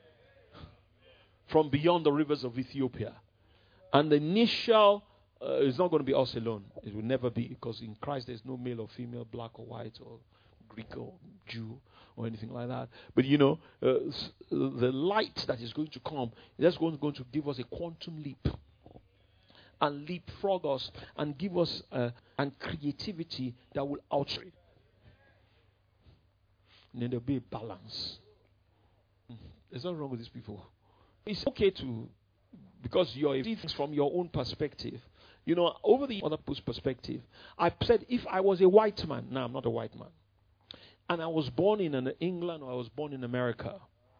from beyond the rivers of Ethiopia. And the initial, it's not going to be us alone. It will never be, because in Christ there's no male or female, black or white, or Greek or Jew, or anything like that. But the light that is going to come, that's going to give us a quantum leap. And leapfrog us and give us and creativity that will outstrip. And then there'll be a balance. There's nothing wrong with these people. It's okay to, because you're seeing things from your own perspective. Over the other people's perspective. I said, if I was a white man, now I'm not a white man, and I was born in England or I was born in America,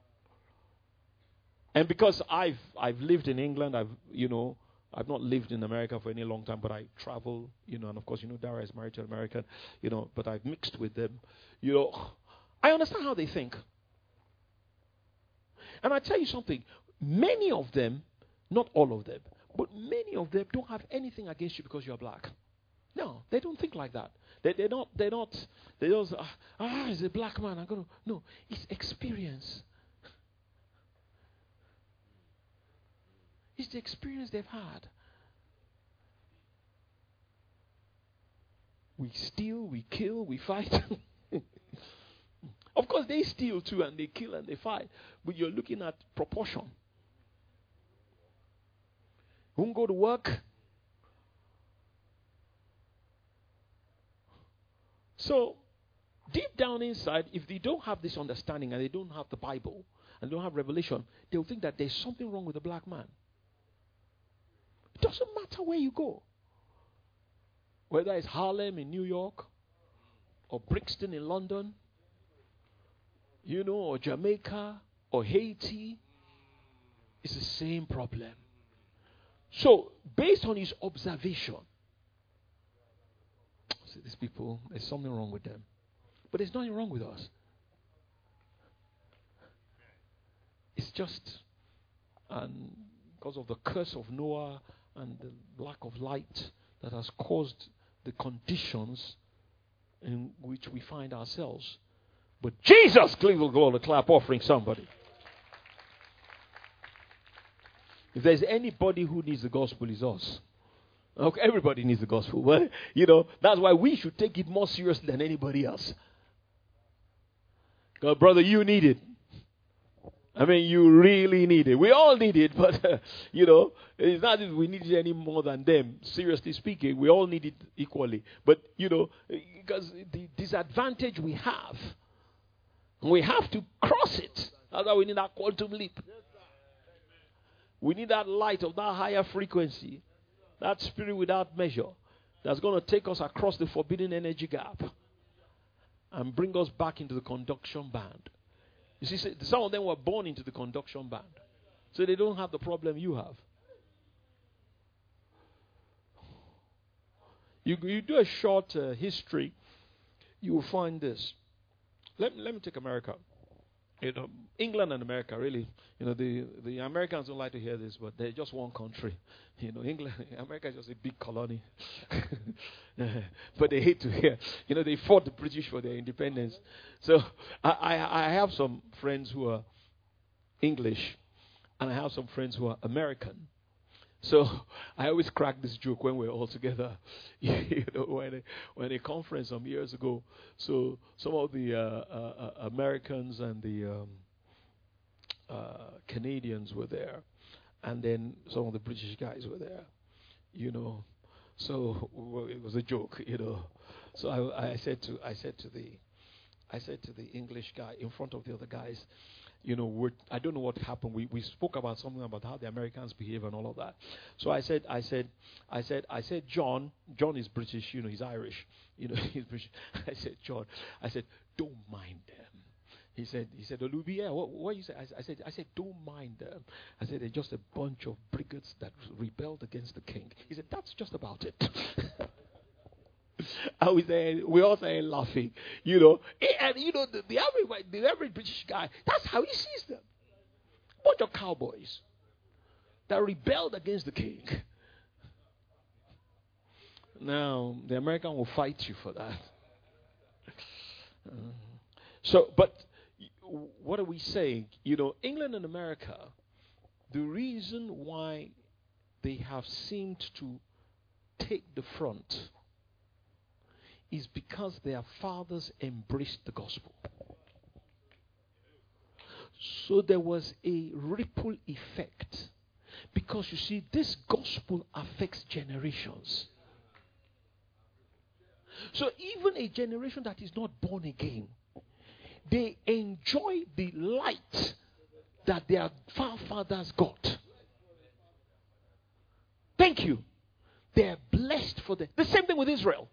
and because I've lived in England, I've not lived in America for any long time, but I travel, and of course, Dara is married to an American, but I've mixed with them, I understand how they think. And I tell you something, many of them, not all of them, but many of them don't have anything against you because you're black. No, they don't think like that. They just, he's a black man. I'm gonna, no, it's experience. It's the experience they've had. We steal, we kill, we fight. Of course, they steal too, and they kill and they fight. But you're looking at proportion. Won't go to work. So, deep down inside, if they don't have this understanding and they don't have the Bible and don't have revelation, they'll think that there's something wrong with the black man. It doesn't matter where you go. Whether it's Harlem in New York or Brixton in London, or Jamaica or Haiti, it's the same problem. So, based on his observation, see, these people, there's something wrong with them. But there's nothing wrong with us. It's just, and because of the curse of Noah and the lack of light that has caused the conditions in which we find ourselves. But Jesus, glory, clap offering somebody. If there's anybody who needs the gospel, it's us. Okay, everybody needs the gospel. Well, that's why we should take it more seriously than anybody else. God, brother, you need it. I mean, you really need it. We all need it, but, it's not that we need it any more than them. Seriously speaking, we all need it equally. But, because the disadvantage we have to cross it. That's why we need that quantum leap. We need that light of that higher frequency, that spirit without measure, that's going to take us across the forbidden energy gap and bring us back into the conduction band. You see, some of them were born into the conduction band, so they don't have the problem you have. You do a short history, you will find this. Let me take America. England and America, really. The Americans don't like to hear this, but they're just one country. America is just a big colony. But they hate to hear. They fought the British for their independence. So I have some friends who are English, and I have some friends who are American. So I always crack this joke when we're all together. When a conference some years ago, so some of the Americans and the Canadians were there, and then some of the British guys were there. So it was a joke. So I said to the English guy in front of the other guys, I don't know what happened. We spoke about something about how the Americans behave and all of that. So I said, John is British, he's Irish, he's British. I said, don't mind them. He said, Olubi, yeah, what you say? I said, don't mind them. I said, they're just a bunch of brigands that rebelled against the king. He said, that's just about it. We all say laughing, and the average British guy, that's how he sees them. Bunch of cowboys that rebelled against the king. Now the American will fight you for that. But what are we saying? England and America, the reason why they have seemed to take the front is because their fathers embraced the gospel. So there was a ripple effect. Because you see, this gospel affects generations. So even a generation that is not born again, they enjoy the light that their forefathers got. Thank you. They're blessed for them. The same thing with Israel.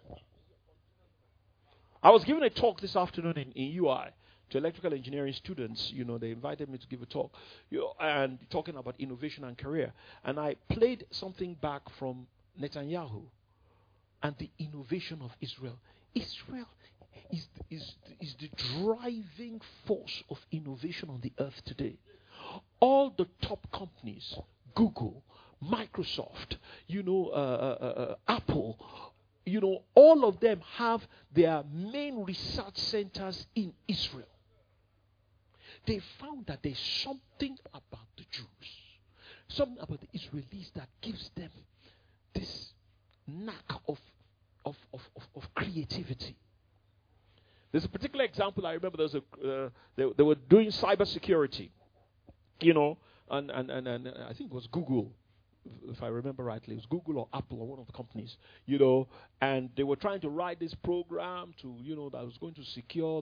I was giving a talk this afternoon in UI to electrical engineering students. They invited me to give a talk, and talking about innovation and career. And I played something back from Netanyahu and the innovation of Israel. Israel is the driving force of innovation on the earth today. All the top companies, Google, Microsoft, Apple, all of them have their main research centers in Israel. They found that there's something about the Jews, something about the Israelis that gives them this knack of creativity. There's a particular example I remember. They were doing cybersecurity, and I think it was Google, if I remember rightly. It was Google or Apple or one of the companies, and they were trying to write this program to, that was going to secure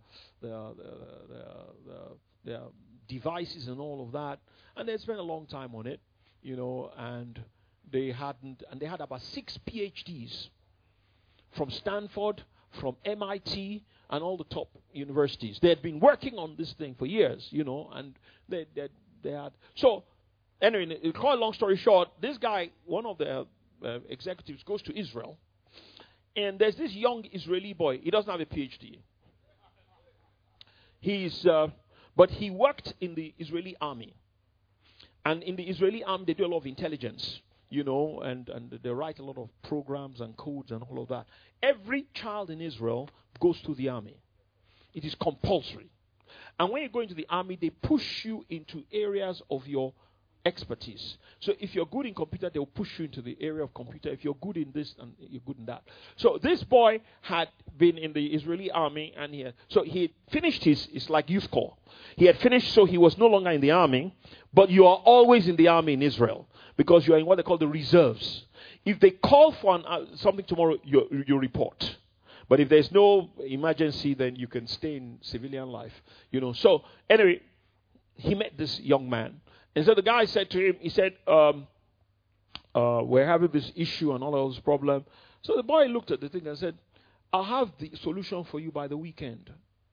their devices and all of that. And they spent a long time on it, and they had about 6 PhDs from Stanford, from MIT, and all the top universities. They had been working on this thing for years, and they had. So, anyway, to cut a long story short, this guy, one of the executives, goes to Israel, and there's this young Israeli boy. He doesn't have a PhD. But he worked in the Israeli army. And in the Israeli army, they do a lot of intelligence, and they write a lot of programs and codes and all of that. Every child in Israel goes to the army. It is compulsory. And when you go into the army, they push you into areas of your expertise. So if you're good in computer, they'll push you into the area of computer. If you're good in this, and you're good in that. So this boy had been in the Israeli army, and he finished it's like youth corps. He had finished, so he was no longer in the army, but you are always in the army in Israel because you are in what they call the reserves. If they call for something tomorrow, you report. But if there's no emergency, then you can stay in civilian life. So anyway, he met this young man. And so the guy said to him, he said, we're having this issue and all of this problem. So the boy looked at the thing and said, I'll have the solution for you by the weekend.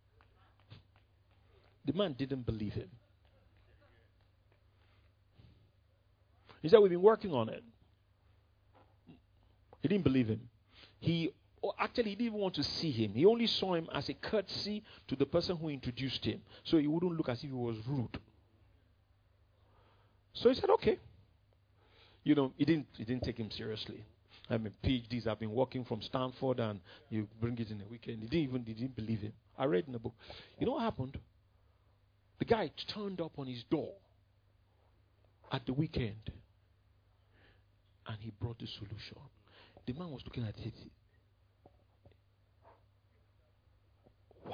The man didn't believe him. He said, we've been working on it. He didn't believe him. He didn't even want to see him. He only saw him as a courtesy to the person who introduced him. So he wouldn't look as if he was rude. So he said, okay. He didn't take him seriously. I mean, PhDs have been working from Stanford, and you bring it in a weekend. He didn't believe him. I read in the book. You know what happened? The guy turned up on his door at the weekend, and he brought the solution. The man was looking at it. Wow.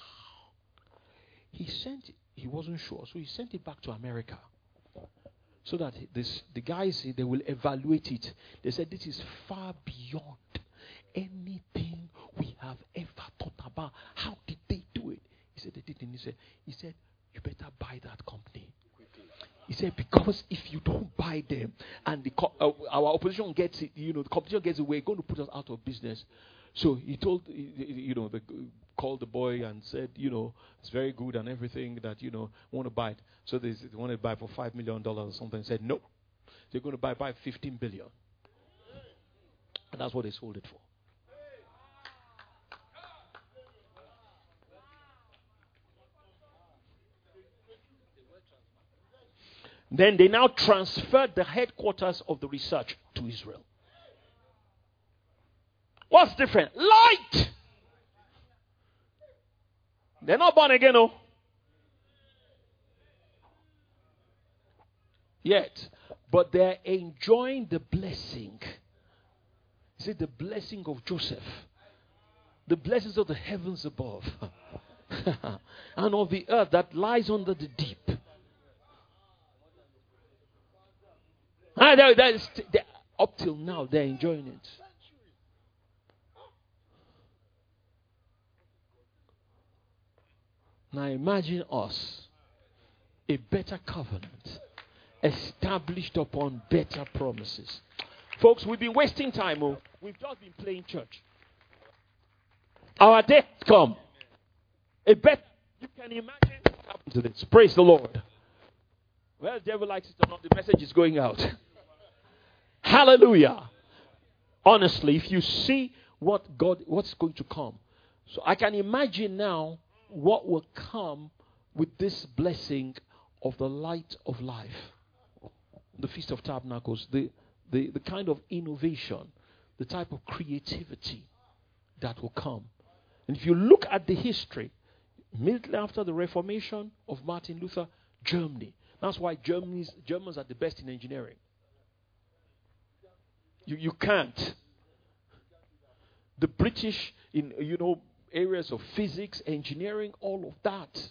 He wasn't sure, so he sent it back to America. So that the guys, they will evaluate it. They said, this is far beyond anything we have ever thought about. How did they do it? He said, they didn't. He said, you better buy that company. He said, because if you don't buy them and our opposition gets it, the competition gets it, we're going to put us out of business. So he told, called the boy and said, it's very good and everything that, want to buy it. So they wanted to buy for $5 million or something. He said, no. They're going to buy $15 billion. And that's what they sold it for. Then they now transferred the headquarters of the research to Israel. What's different? Light! They're not born again, no. Yet. But they're enjoying the blessing. Is it the blessing of Joseph? The blessings of the heavens above. And of the earth that lies under the deep. Up till now, they're enjoying it. Now imagine us, a better covenant, established upon better promises. Folks, we've been wasting time. We've just been playing church. Our day has come. You can imagine what happened to this. Praise the Lord. Well, the devil likes it or not, the message is going out. Hallelujah. Honestly, if you see what's going to come, So I can imagine now what will come with this blessing of the light of life. The Feast of Tabernacles, the kind of innovation, the type of creativity that will come. And if you look at the history, immediately after the Reformation of Martin Luther, Germany. That's why Germans are the best in engineering. You can't. The British in areas of physics, engineering, all of that.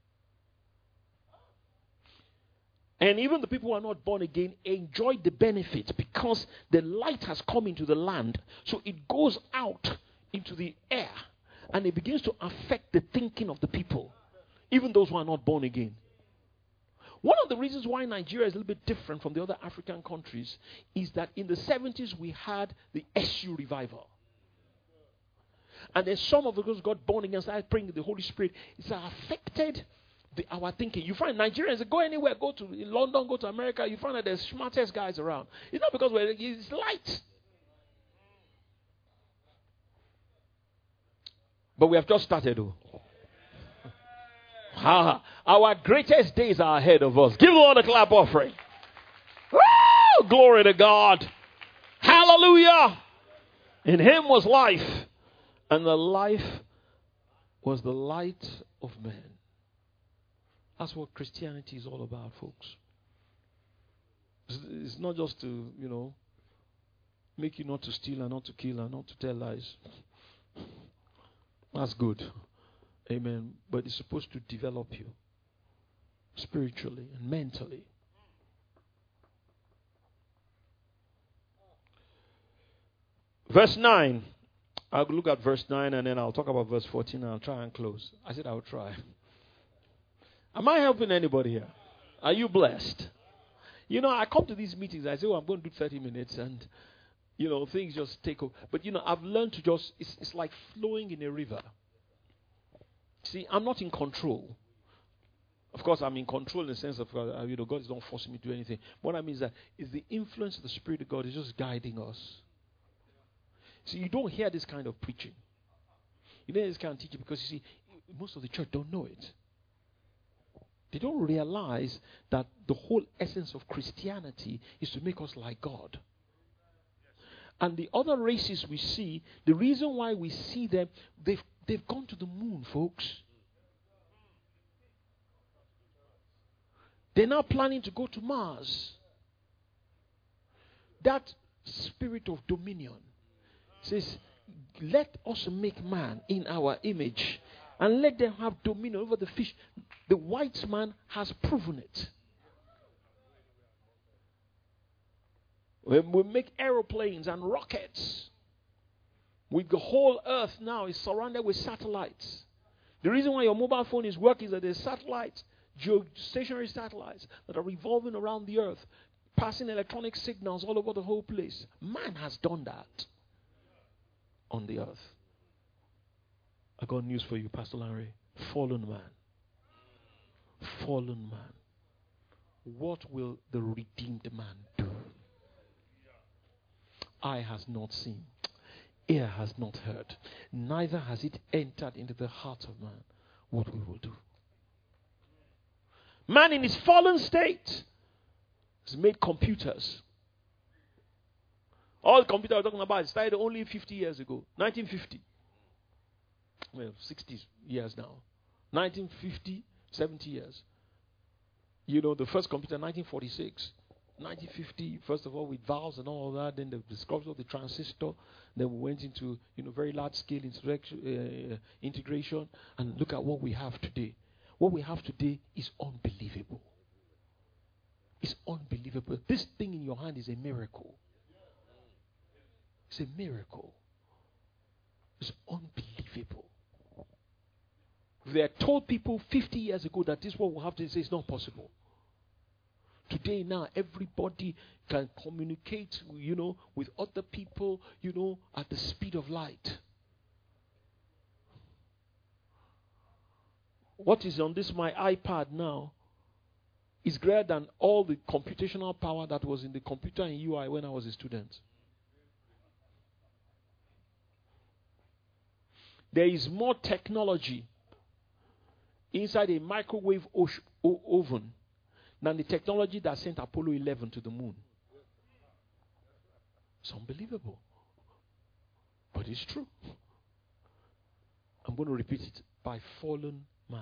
And even the people who are not born again enjoy the benefit because the light has come into the land. So it goes out into the air and it begins to affect the thinking of the people, even those who are not born again. One of the reasons why Nigeria is a little bit different from the other African countries is that in the 70s we had the SU revival. And then some of those got born again, started praying with the Holy Spirit. It's affected our thinking. You find Nigerians go anywhere, go to London, go to America, you find that there's smartest guys around. It's not because it's light. But we have just started. Our greatest days are ahead of us. Give the Lord a clap offering. Woo! Glory to God. Hallelujah. In him was life, and the life was the light of men. That's what Christianity is all about, folks. It's not just to, make you not to steal and not to kill and not to tell lies. That's good. Amen. But it's supposed to develop you spiritually and mentally. Verse 9. I'll look at verse 9 and then I'll talk about verse 14 and I'll try and close. I said I'll try. Am I helping anybody here? Are you blessed? I come to these meetings, I say, I'm going to do 30 minutes and, things just take over. But, I've learned to just, it's like flowing in a river. See, I'm not in control. Of course, I'm in control in the sense of, God is not forcing me to do anything. What I mean is that it's the influence of the Spirit of God is just guiding us. See, you don't hear this kind of preaching. You don't hear this kind of teaching because, you see, most of the church don't know it. They don't realize that the whole essence of Christianity is to make us like God. And the other races we see, the reason why we see them, they've gone to the moon, folks. They're now planning to go to Mars. That spirit of dominion says, let us make man in our image and let them have dominion over the fish. The white man has proven it. When we make aeroplanes and rockets, with the whole earth now is surrounded with satellites. The reason why your mobile phone is working is that there's satellites, geostationary satellites that are revolving around the earth, passing electronic signals all over the whole place. Man has done that on the earth. I got news for you, Pastor Larry. Fallen man. Fallen man. What will the redeemed man do? Eye has not seen, ear has not heard, neither has it entered into the heart of man what we will do. Man in his fallen state has made computers. All the computer we're talking about started only 50 years ago, 1950. Well, 60 years now. 1950, 70 years. The first computer, 1946. 1950, first of all, with valves and all of that. Then the discovery of the transistor. Then we went into, very large-scale integration. And look at what we have today. What we have today is unbelievable. It's unbelievable. This thing in your hand is a miracle. It's a miracle. It's unbelievable. They had told people 50 years ago that this is what we have to say is not possible. Today now, everybody can communicate, with other people, at the speed of light. What is on my iPad now is greater than all the computational power that was in the computer in UI when I was a student. There is more technology inside a microwave oven than the technology that sent Apollo 11 to the moon. It's unbelievable. But it's true. I'm going to repeat it. By fallen man,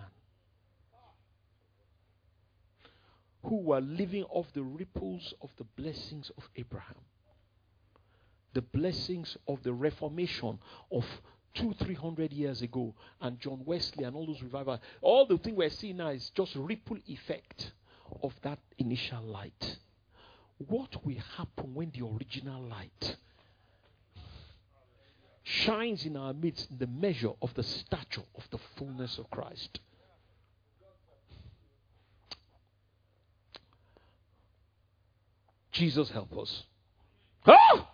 who were living off the ripples of the blessings of Abraham, the blessings of the Reformation of 200-300 years ago, and John Wesley and all those revivals. All the thing we're seeing now is just ripple effect of that initial light. What will happen when the original light shines in our midst in the measure of the stature of the fullness of Christ? Jesus help us. Ah!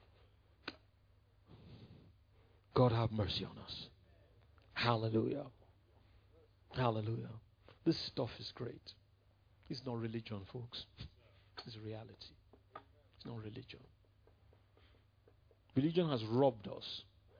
God have mercy on us. Hallelujah. Hallelujah. This stuff is great. It's not religion, folks. It's reality. It's not religion. Religion has robbed us.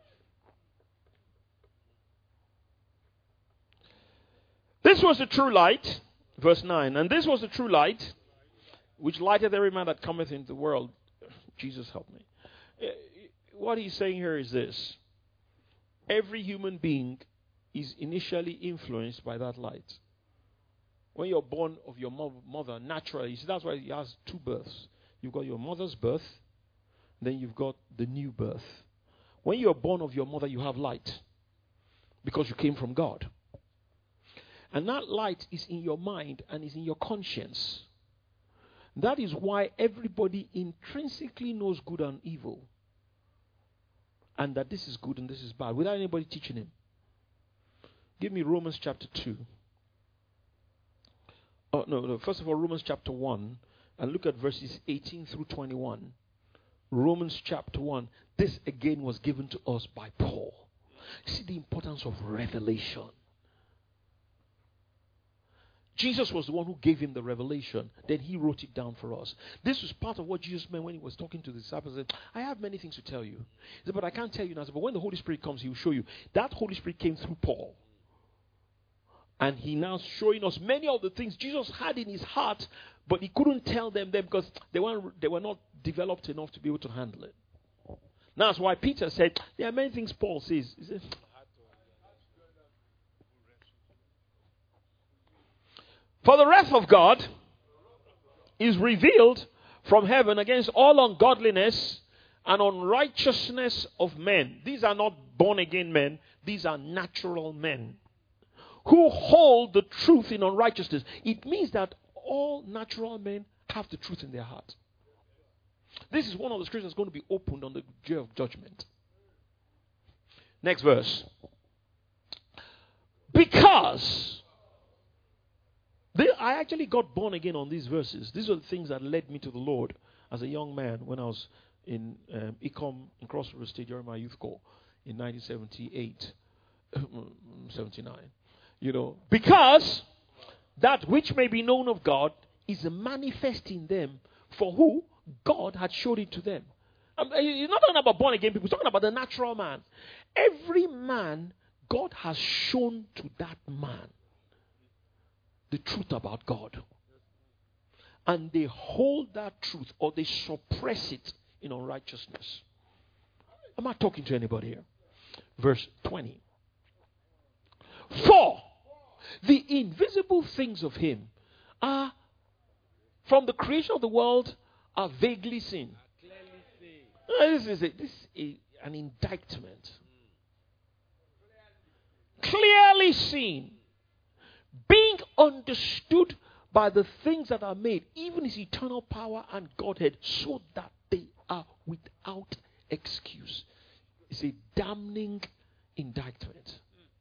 This was the true light, verse 9. And this was the true light, which lighteth every man that cometh into the world. Jesus help me. What he's saying here is this. Every human being is initially influenced by that light. When you're born of your mother, naturally, you see, that's why he has two births. You've got your mother's birth, then you've got the new birth. When you're born of your mother, you have light because you came from God. And that light is in your mind and is in your conscience. That is why everybody intrinsically knows good and evil. And that this is good and this is bad, without anybody teaching him. Give me Romans chapter 2. No. First of all, Romans chapter 1. And look at verses 18 through 21. Romans chapter 1. This again was given to us by Paul. See the importance of revelation. Jesus was the one who gave him the revelation. Then he wrote it down for us. This was part of what Jesus meant when he was talking to the disciples. He said, I have many things to tell you. He said, but I can't tell you now. But when the Holy Spirit comes, he will show you. That Holy Spirit came through Paul. And he now showing us many of the things Jesus had in his heart, but he couldn't tell them because they were not developed enough to be able to handle it. Now that's why Peter said, there are many things Paul says. He said, for the wrath of God is revealed from heaven against all ungodliness and unrighteousness of men. These are not born again men. These are natural men who hold the truth in unrighteousness. It means that all natural men have the truth in their heart. This is one of the scriptures that's going to be opened on the day of judgment. Next verse. Because I actually got born again on these verses. These are the things that led me to the Lord as a young man when I was in ICOM in Cross River State during my youth corps in 1978, 79. You know, because that which may be known of God is manifest in them for who God had showed it to them. You're not talking about born again people, you're talking about the natural man. Every man, God has shown to that man the truth about God. And they hold that truth or they suppress it in unrighteousness. Am I talking to anybody here? Verse 20. For the invisible things of him are from the creation of the world are vaguely seen. This is an indictment. Clearly seen. Being understood by the things that are made, even his eternal power and Godhead, so that they are without excuse. It's a damning indictment.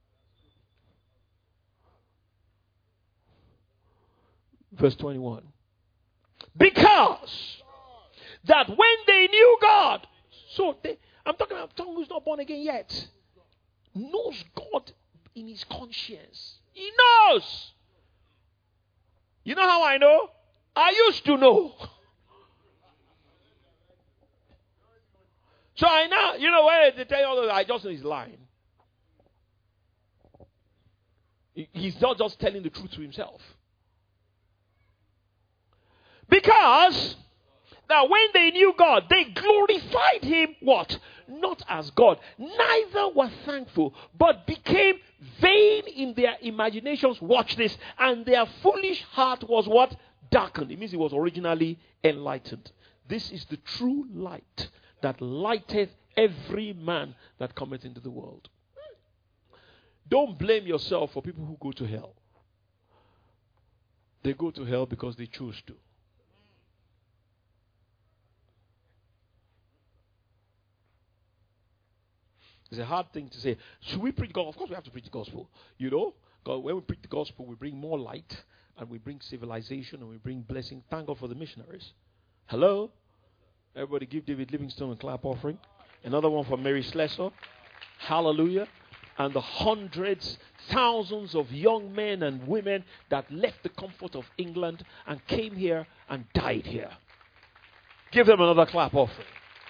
Verse 21. Because that when they knew God, I'm talking about someone who's not born again yet, knows God in his conscience. He knows. You know how I know? I used to know. So I now, when they tell you all that, I just know he's lying. He's not just telling the truth to himself. Because now when they knew God, they glorified him what? Not as God. Neither were thankful, but became vain in their imaginations. Watch this. And their foolish heart was what? Darkened. It means it was originally enlightened. This is the true light that lighteth every man that cometh into the world. Don't blame yourself for people who go to hell. They go to hell because they choose to. It's a hard thing to say. Should we preach the gospel? Of course we have to preach the gospel. You know, God, when we preach the gospel, we bring more light, and we bring civilization, and we bring blessing. Thank God for the missionaries. Hello? Everybody give David Livingstone a clap offering. Another one for Mary Slessor. Hallelujah. And the hundreds, thousands of young men and women that left the comfort of England and came here and died here. Give them another clap offering.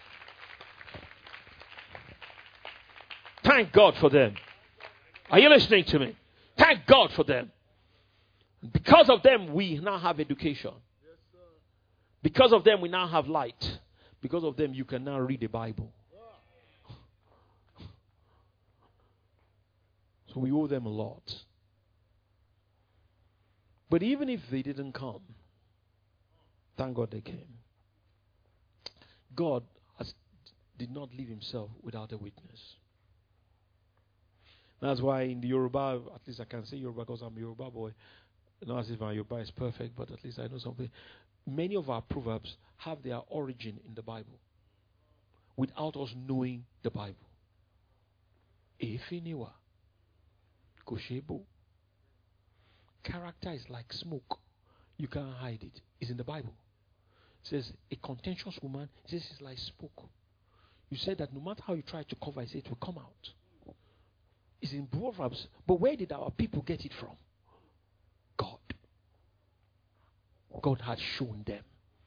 Thank God for them. Are you listening to me? Thank God for them. Because of them, we now have education. Because of them, we now have light. Because of them, you can now read the Bible. So we owe them a lot. But even if they didn't come, thank God they came. God did not leave himself without a witness. That's why in the Yoruba, at least I can say Yoruba because I'm a Yoruba boy. Not as if my Yoruba is perfect, but at least I know something. Many of our proverbs have their origin in the Bible without us knowing the Bible. Efiniwa. Koshebo. Character is like smoke. You can't hide it. It's in the Bible. It says a contentious woman, it says it's like smoke. You said that no matter how you try to cover it, it will come out. It's in Proverbs. But where did our people get it from? God. God had shown them.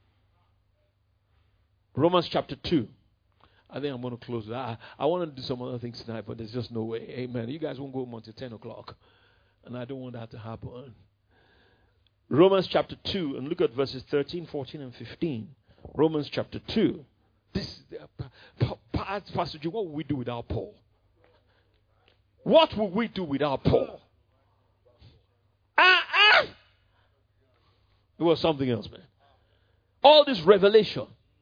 Romans chapter 2. I think I'm going to close that. I want to do some other things tonight, but there's just no way. Amen. You guys won't go home until 10 o'clock. And I don't want that to happen. Romans chapter 2. And look at verses 13, 14, and 15. Romans chapter 2. This, Pastor G, what will we do without Paul? What will we do without Paul? It was something else, man. All this revelation.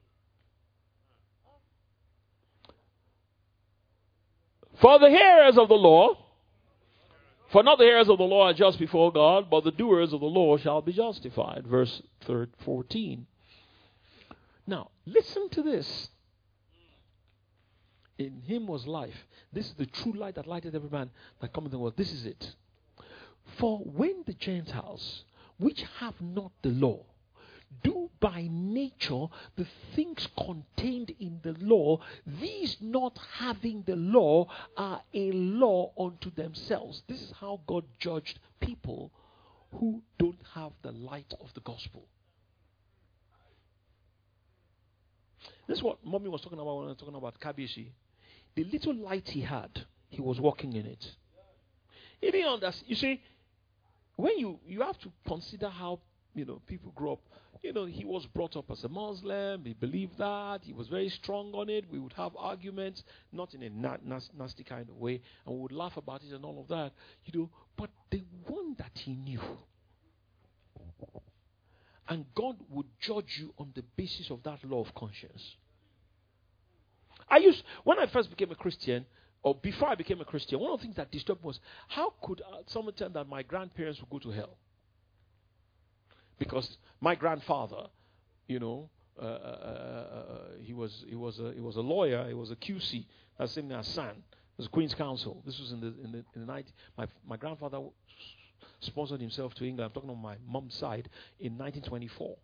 For the hearers of the law, for not the hearers of the law are just before God, but the doers of the law shall be justified. Verse 14. Now, listen to this. In him was life. This is the true light that lighteth every man that cometh in the world. This is it. For when the Gentiles, which have not the law, do by nature the things contained in the law, these not having the law are a law unto themselves. This is how God judged people who don't have the light of the gospel. This is what Mommy was talking about when I was talking about Kabishi. The little light he had, he was walking in it. He didn't understand. You see, when you have to consider how, people grow up. He was brought up as a Muslim. He believed that. He was very strong on it. We would have arguments, not in a nasty kind of way, and we would laugh about it and all of that. But the one that he knew, and God would judge you on the basis of that law of conscience. When I first became a Christian, or before I became a Christian, one of the things that disturbed me was, how could someone tell that my grandparents would go to hell? Because my grandfather, he was a lawyer. He was a QC. That's the same as San. It was Queen's Counsel. This was in the night. My grandfather sponsored himself to England. I'm talking on my mom's side in 1924.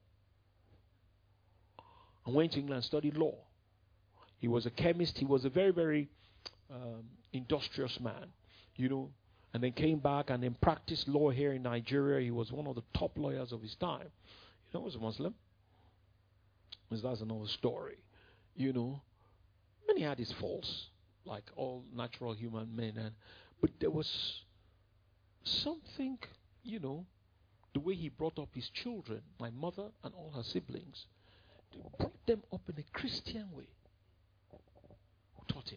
I went to England and studied law. He was a chemist. He was a very, very industrious man, and then came back and then practiced law here in Nigeria. He was one of the top lawyers of his time. He was a Muslim. That's another story, And he had his faults, like all natural human men. But there was something, the way he brought up his children, my mother and all her siblings, he brought them up in a Christian way. Who taught him?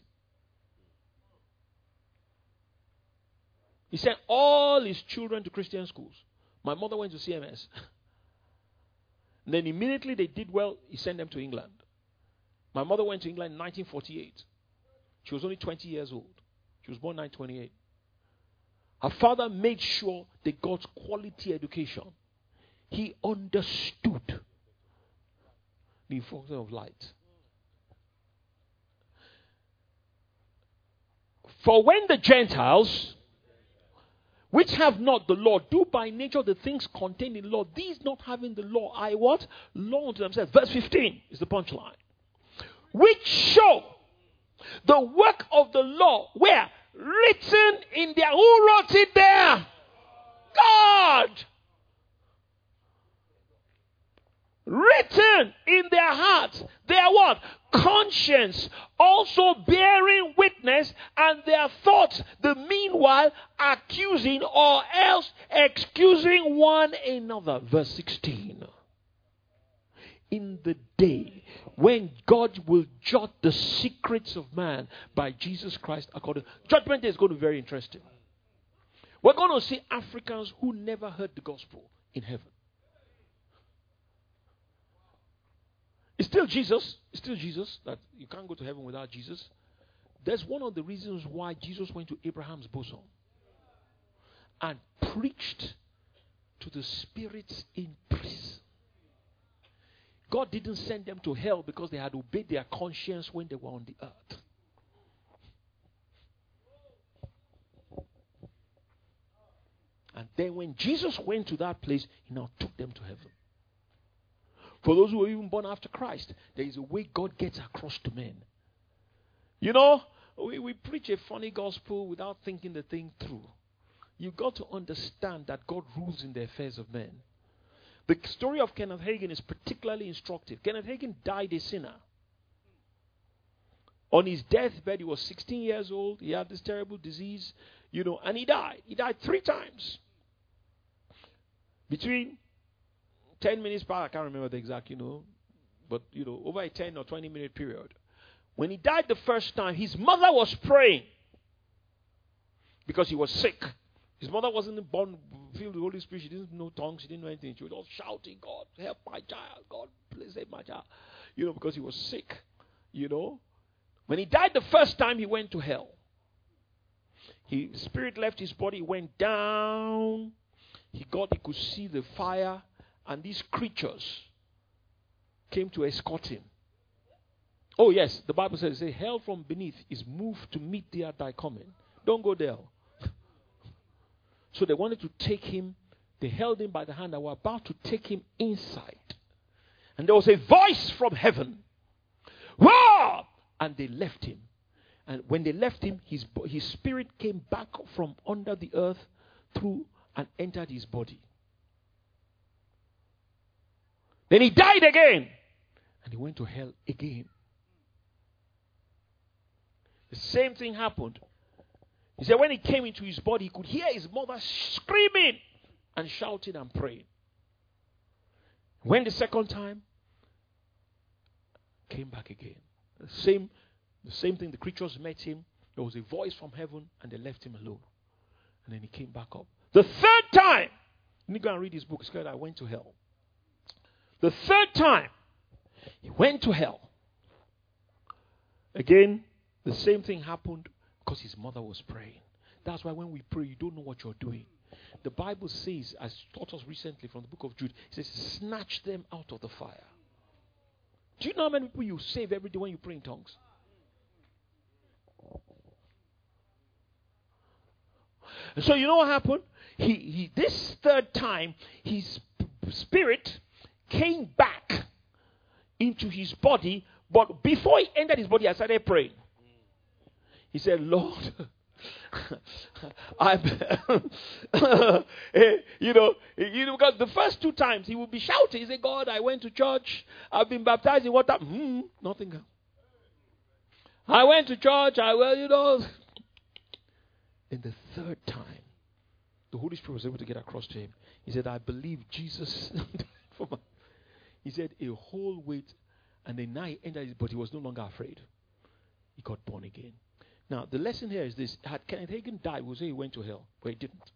He sent all his children to Christian schools. My mother went to CMS. And then immediately they did well, he sent them to England. My mother went to England in 1948. She was only 20 years old. She was born in 1928. Her father made sure they got quality education. He understood the importance of light. For when the Gentiles, which have not the law, do by nature the things contained in the law, these not having the law, I what? Law unto themselves. Verse 15 is the punchline. Which show the work of the law, where? Written in their, who wrote it there? God. Written in their hearts. Their what? Conscience. Also bearing witness, and their thoughts, the meanwhile accusing or else excusing one another. Verse 16. In the day when God will judge the secrets of man by Jesus Christ, Judgment Day is going to be very interesting. We're going to see Africans who never heard the gospel in heaven. It's still Jesus. It's still Jesus. That you can't go to heaven without Jesus. That's one of the reasons why Jesus went to Abraham's bosom and preached to the spirits in prison. God didn't send them to hell because they had obeyed their conscience when they were on the earth. And then when Jesus went to that place, he now took them to heaven. For those who were even born after Christ, there is a way God gets across to men. We preach a funny gospel without thinking the thing through. You've got to understand that God rules in the affairs of men. The story of Kenneth Hagin is particularly instructive. Kenneth Hagin died a sinner. On his deathbed, he was 16 years old. He had this terrible disease, and he died. He died 3 times. Between 10 minutes past, I can't remember the exact, but, over a 10 or 20 minute period. When he died the first time, his mother was praying because he was sick. His mother wasn't born filled with the Holy Spirit. She didn't know tongues. She didn't know anything. She was all shouting, God, help my child. God, please save my child. Because he was sick. When he died the first time, he went to hell. His spirit left his body, went down. He could see the fire. And these creatures came to escort him. Oh yes, the Bible says, hell from beneath is moved to meet thee at thy coming. Don't go there. So they wanted to take him. They held him by the hand and were about to take him inside. And there was a voice from heaven. Whoa! And they left him. And when they left him, his spirit came back from under the earth through and entered his body. Then he died again. And he went to hell again. The same thing happened. He said when he came into his body, he could hear his mother screaming and shouting and praying. When the second time, came back again. The same thing, the creatures met him. There was a voice from heaven and they left him alone. And then he came back up. The third time, let me go and read his book. It's called I Went to Hell. The third time, he went to hell. Again, the same thing happened because his mother was praying. That's why when we pray, you don't know what you're doing. The Bible says, as taught us recently from the book of Jude, it says, snatch them out of the fire. Do you know how many people you save every day when you pray in tongues? And so you know what happened? He this third time, his spirit came back into his body, but before he entered his body, I started praying. He said, Lord, because the first 2 times he would be shouting. He said, God, I went to church. I've been baptized in water. Nothing. I went to church. In the third time, the Holy Spirit was able to get across to him. He said, I believe Jesus. He said, a whole weight, and then now he entered it, but he was no longer afraid. He got born again. Now, the lesson here is this. Had Kenneth Hagin died, we'll say he went to hell, but he didn't.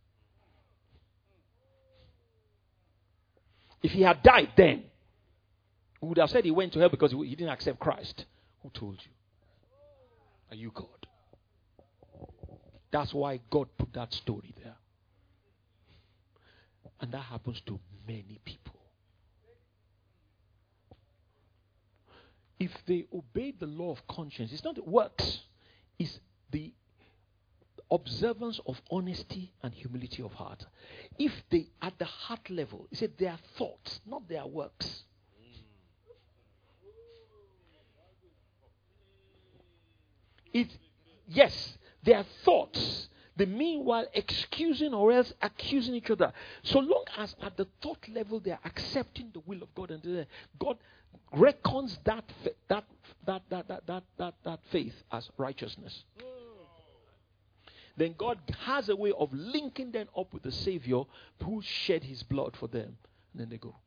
If he had died then, we would have said he went to hell because he didn't accept Christ. Who told you? Are you God? That's why God put that story there. And that happens to many people. If they obey the law of conscience, it's not the works, it's the observance of honesty and humility of heart. If they, at the heart level, he said their thoughts, not their works. Yes, their thoughts, they meanwhile excusing or else accusing each other. So long as at the thought level they are accepting the will of God, and God reckons that faith as righteousness. Then God has a way of linking them up with the Savior who shed his blood for them. And then they go.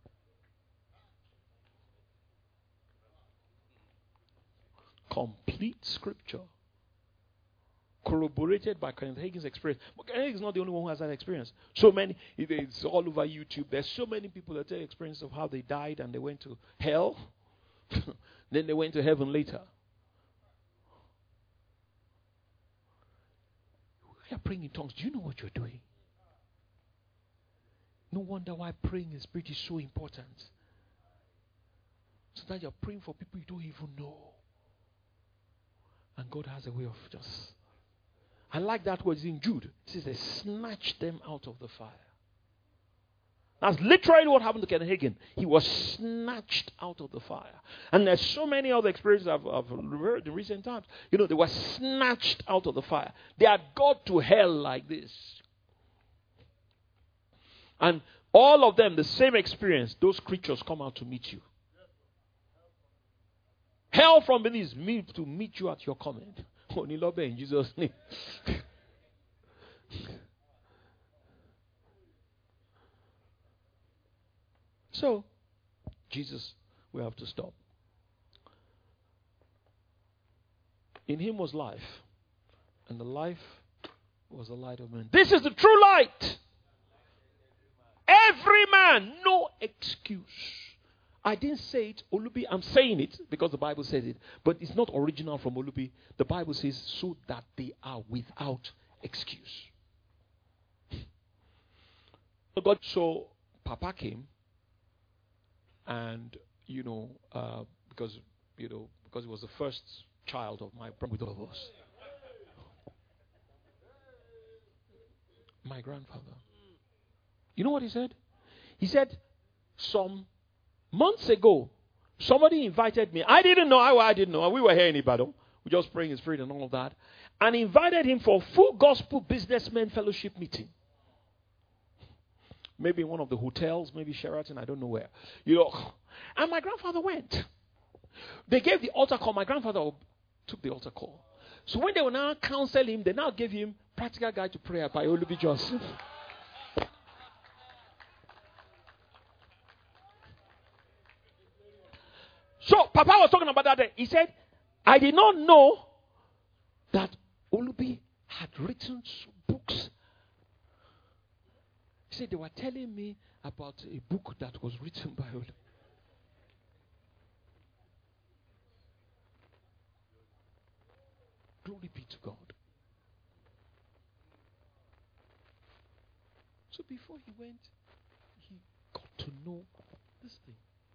Complete scripture. Corroborated by Kenneth Hagin's experience. But Kenneth Hagin is not the only one who has that experience. So many, it's all over YouTube. There's so many people that tell experience of how they died and they went to hell. Then they went to heaven later. You're praying in tongues. Do you know what you're doing? No wonder why praying in spirit is so important. Sometimes you're praying for people you don't even know. And God has a way of just... I like that word in Jude. It says they snatched them out of the fire. That's literally what happened to Kenneth Hagin. He was snatched out of the fire. And there's so many other experiences I've heard in recent times. You know, they were snatched out of the fire. They had got to hell like this. And all of them, the same experience, those creatures come out to meet you. Hell from beneath to meet you at your comment. Onilobe in Jesus' name. So, Jesus, we have to stop. In him was life, and the life was the light of men. This is the true light. Every man, no excuse. I didn't say it, Olubi. I'm saying it because the Bible says it. But it's not original from Olubi. The Bible says so that they are without excuse. So Papa came, and because he was the first child of my brother with all of us. My grandfather. You know what he said? He said, some months ago, somebody invited me. I didn't know. I didn't know. We were here in Ibadan. We just praying in spirit and all of that. And invited him for a full gospel businessmen fellowship meeting. Maybe in one of the hotels, maybe Sheraton, I don't know where. And my grandfather went. They gave the altar call. My grandfather took the altar call. So when they were now counsel him, they now gave him Practical Guide to Prayer by Olubi Johnson. So Papa was talking about that day. He said, I did not know that Olubi had written books. He said they were telling me about a book that was written by Olubi. Glory be to God. So before he went, he got to know this thing.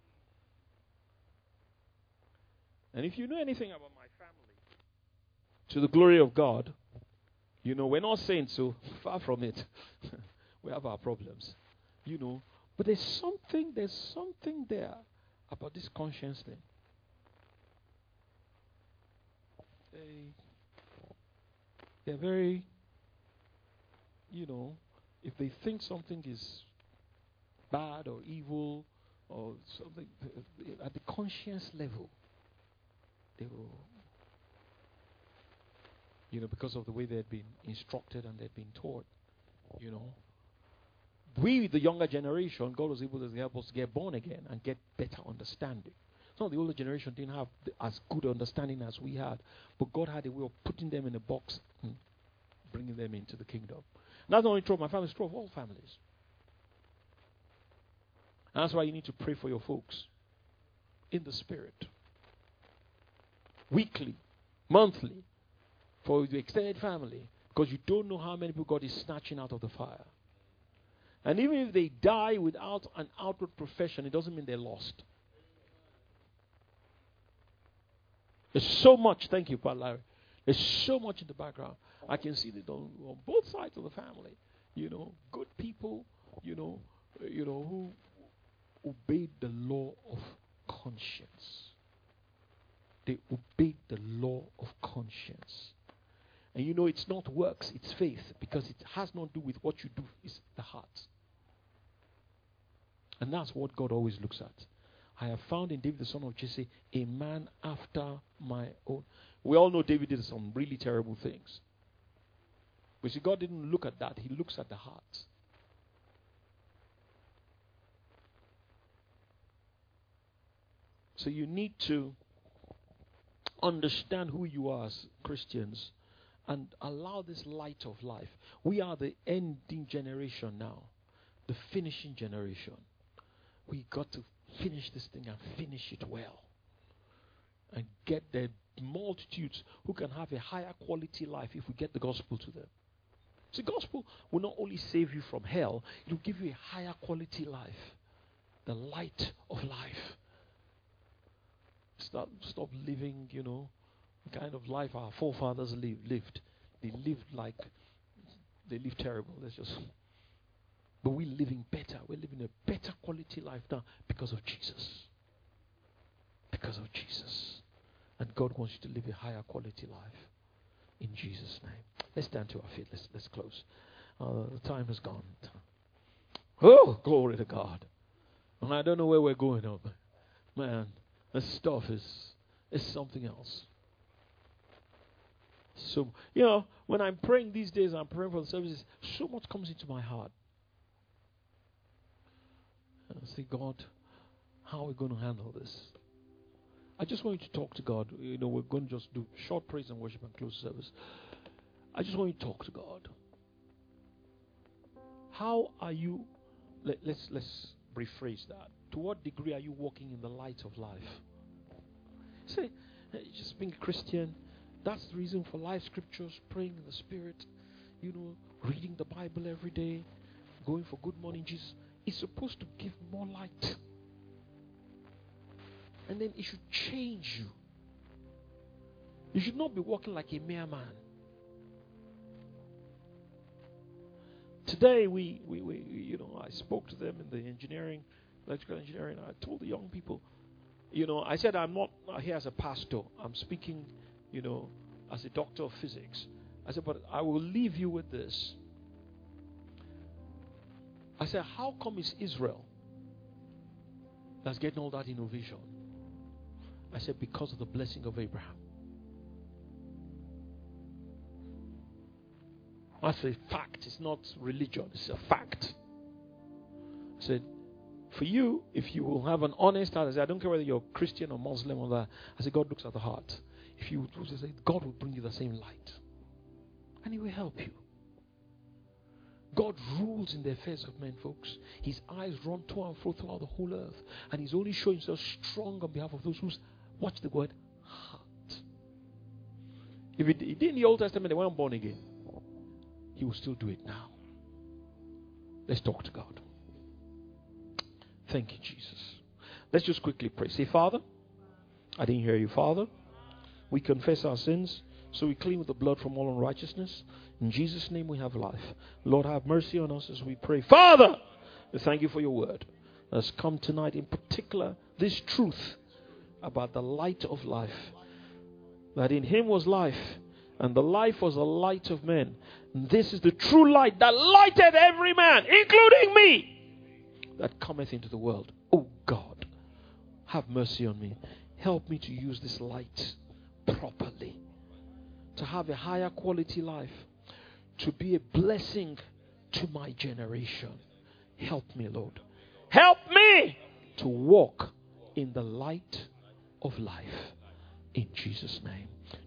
And if you know anything about my family, to the glory of God, we're not saints, so far from it. We have our problems, But there's something there about this conscience thing. They're very, if they think something is bad or evil or something at the conscience level, they will, because of the way they had been instructed and they had been taught, You know, we, the younger generation, God was able to help us get born again and get better understanding. Some of the older generation didn't have as good understanding as we had, but God had a way of putting them in a box and bringing them into the kingdom. And that's not only true of my family, it's true of all families. And that's why you need to pray for your folks in the Spirit. Weekly, monthly, for the extended family, because you don't know how many people God is snatching out of the fire. And even if they die without an outward profession, it doesn't mean they're lost. There's so much, thank you, Pastor Larry. There's so much in the background. I can see that on both sides of the family. You know, good people, who obeyed the law of conscience. They obeyed the law of conscience. And you know, it's not works, it's faith, because it has nothing to do with what you do, it's the heart. And that's what God always looks at. I have found in David, the son of Jesse, a man after my own. We all know David did some really terrible things. But see, God didn't look at that. He looks at the heart. So you need to understand who you are as Christians and allow this light of life. We are the ending generation now, the finishing generation. We got to finish this thing and finish it well. And get the multitudes who can have a higher quality life if we get the gospel to them. See, gospel will not only save you from hell, it will give you a higher quality life. The light of life. Stop living, the kind of life our forefathers lived. They lived terrible. But we're living better. We're living a better quality life now because of Jesus. Because of Jesus. And God wants you to live a higher quality life. In Jesus' name. Let's stand to our feet. Let's close. The time has gone. Oh, glory to God. And I don't know where we're going up. Man, this stuff is something else. So, when I'm praying these days, I'm praying for the services, so much comes into my heart. And I say, God, how are we going to handle this? I just want you to talk to God. We're going to just do short praise and worship and close service. I just want you to talk to God. How are you? Let's rephrase that. To what degree are you walking in the light of life? Say, just being a Christian, that's the reason for life scriptures, praying in the Spirit, reading the Bible every day, going for good morning Jesus. It's supposed to give more light. And then it should change you. You should not be walking like a mere man. Today, I spoke to them in the electrical engineering. I told the young people, I said I'm not here as a pastor. I'm speaking, as a doctor of physics. I said, but I will leave you with this. I said, how come it's Israel that's getting all that innovation? I said, because of the blessing of Abraham. That's a fact. It's not religion. It's a fact. I said, for you, if you will have an honest heart, I said, I don't care whether you're Christian or Muslim or that. I said, God looks at the heart. If you would say, God will bring you the same light. And He will help you. God rules in the affairs of men, folks. His eyes run to and fro throughout the whole earth. And He's only showing Himself strong on behalf of those who, watch the word, heart. If He did in the Old Testament, they weren't born again. He will still do it now. Let's talk to God. Thank you, Jesus. Let's just quickly pray. Say, Father, I didn't hear you, Father. We confess our sins, so we clean with the blood from all unrighteousness. In Jesus' name we have life. Lord, have mercy on us as we pray. Father, we thank you for your word. Let's come tonight, in particular, this truth about the light of life. That in Him was life, and the life was the light of men. And this is the true light that lighted every man, including me, that cometh into the world. Oh God, have mercy on me. Help me to use this light properly, to have a higher quality life, to be a blessing to my generation. Help me, Lord. Help me to walk in the light of life. In Jesus' name.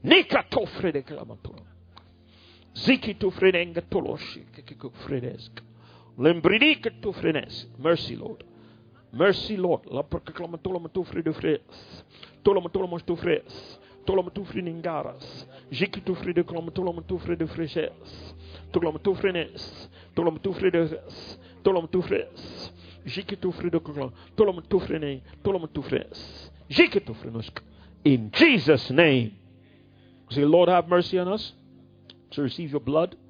Mercy, Lord. Mercy, Lord. In Jesus' name. Say, Lord, have mercy on us. To receive your blood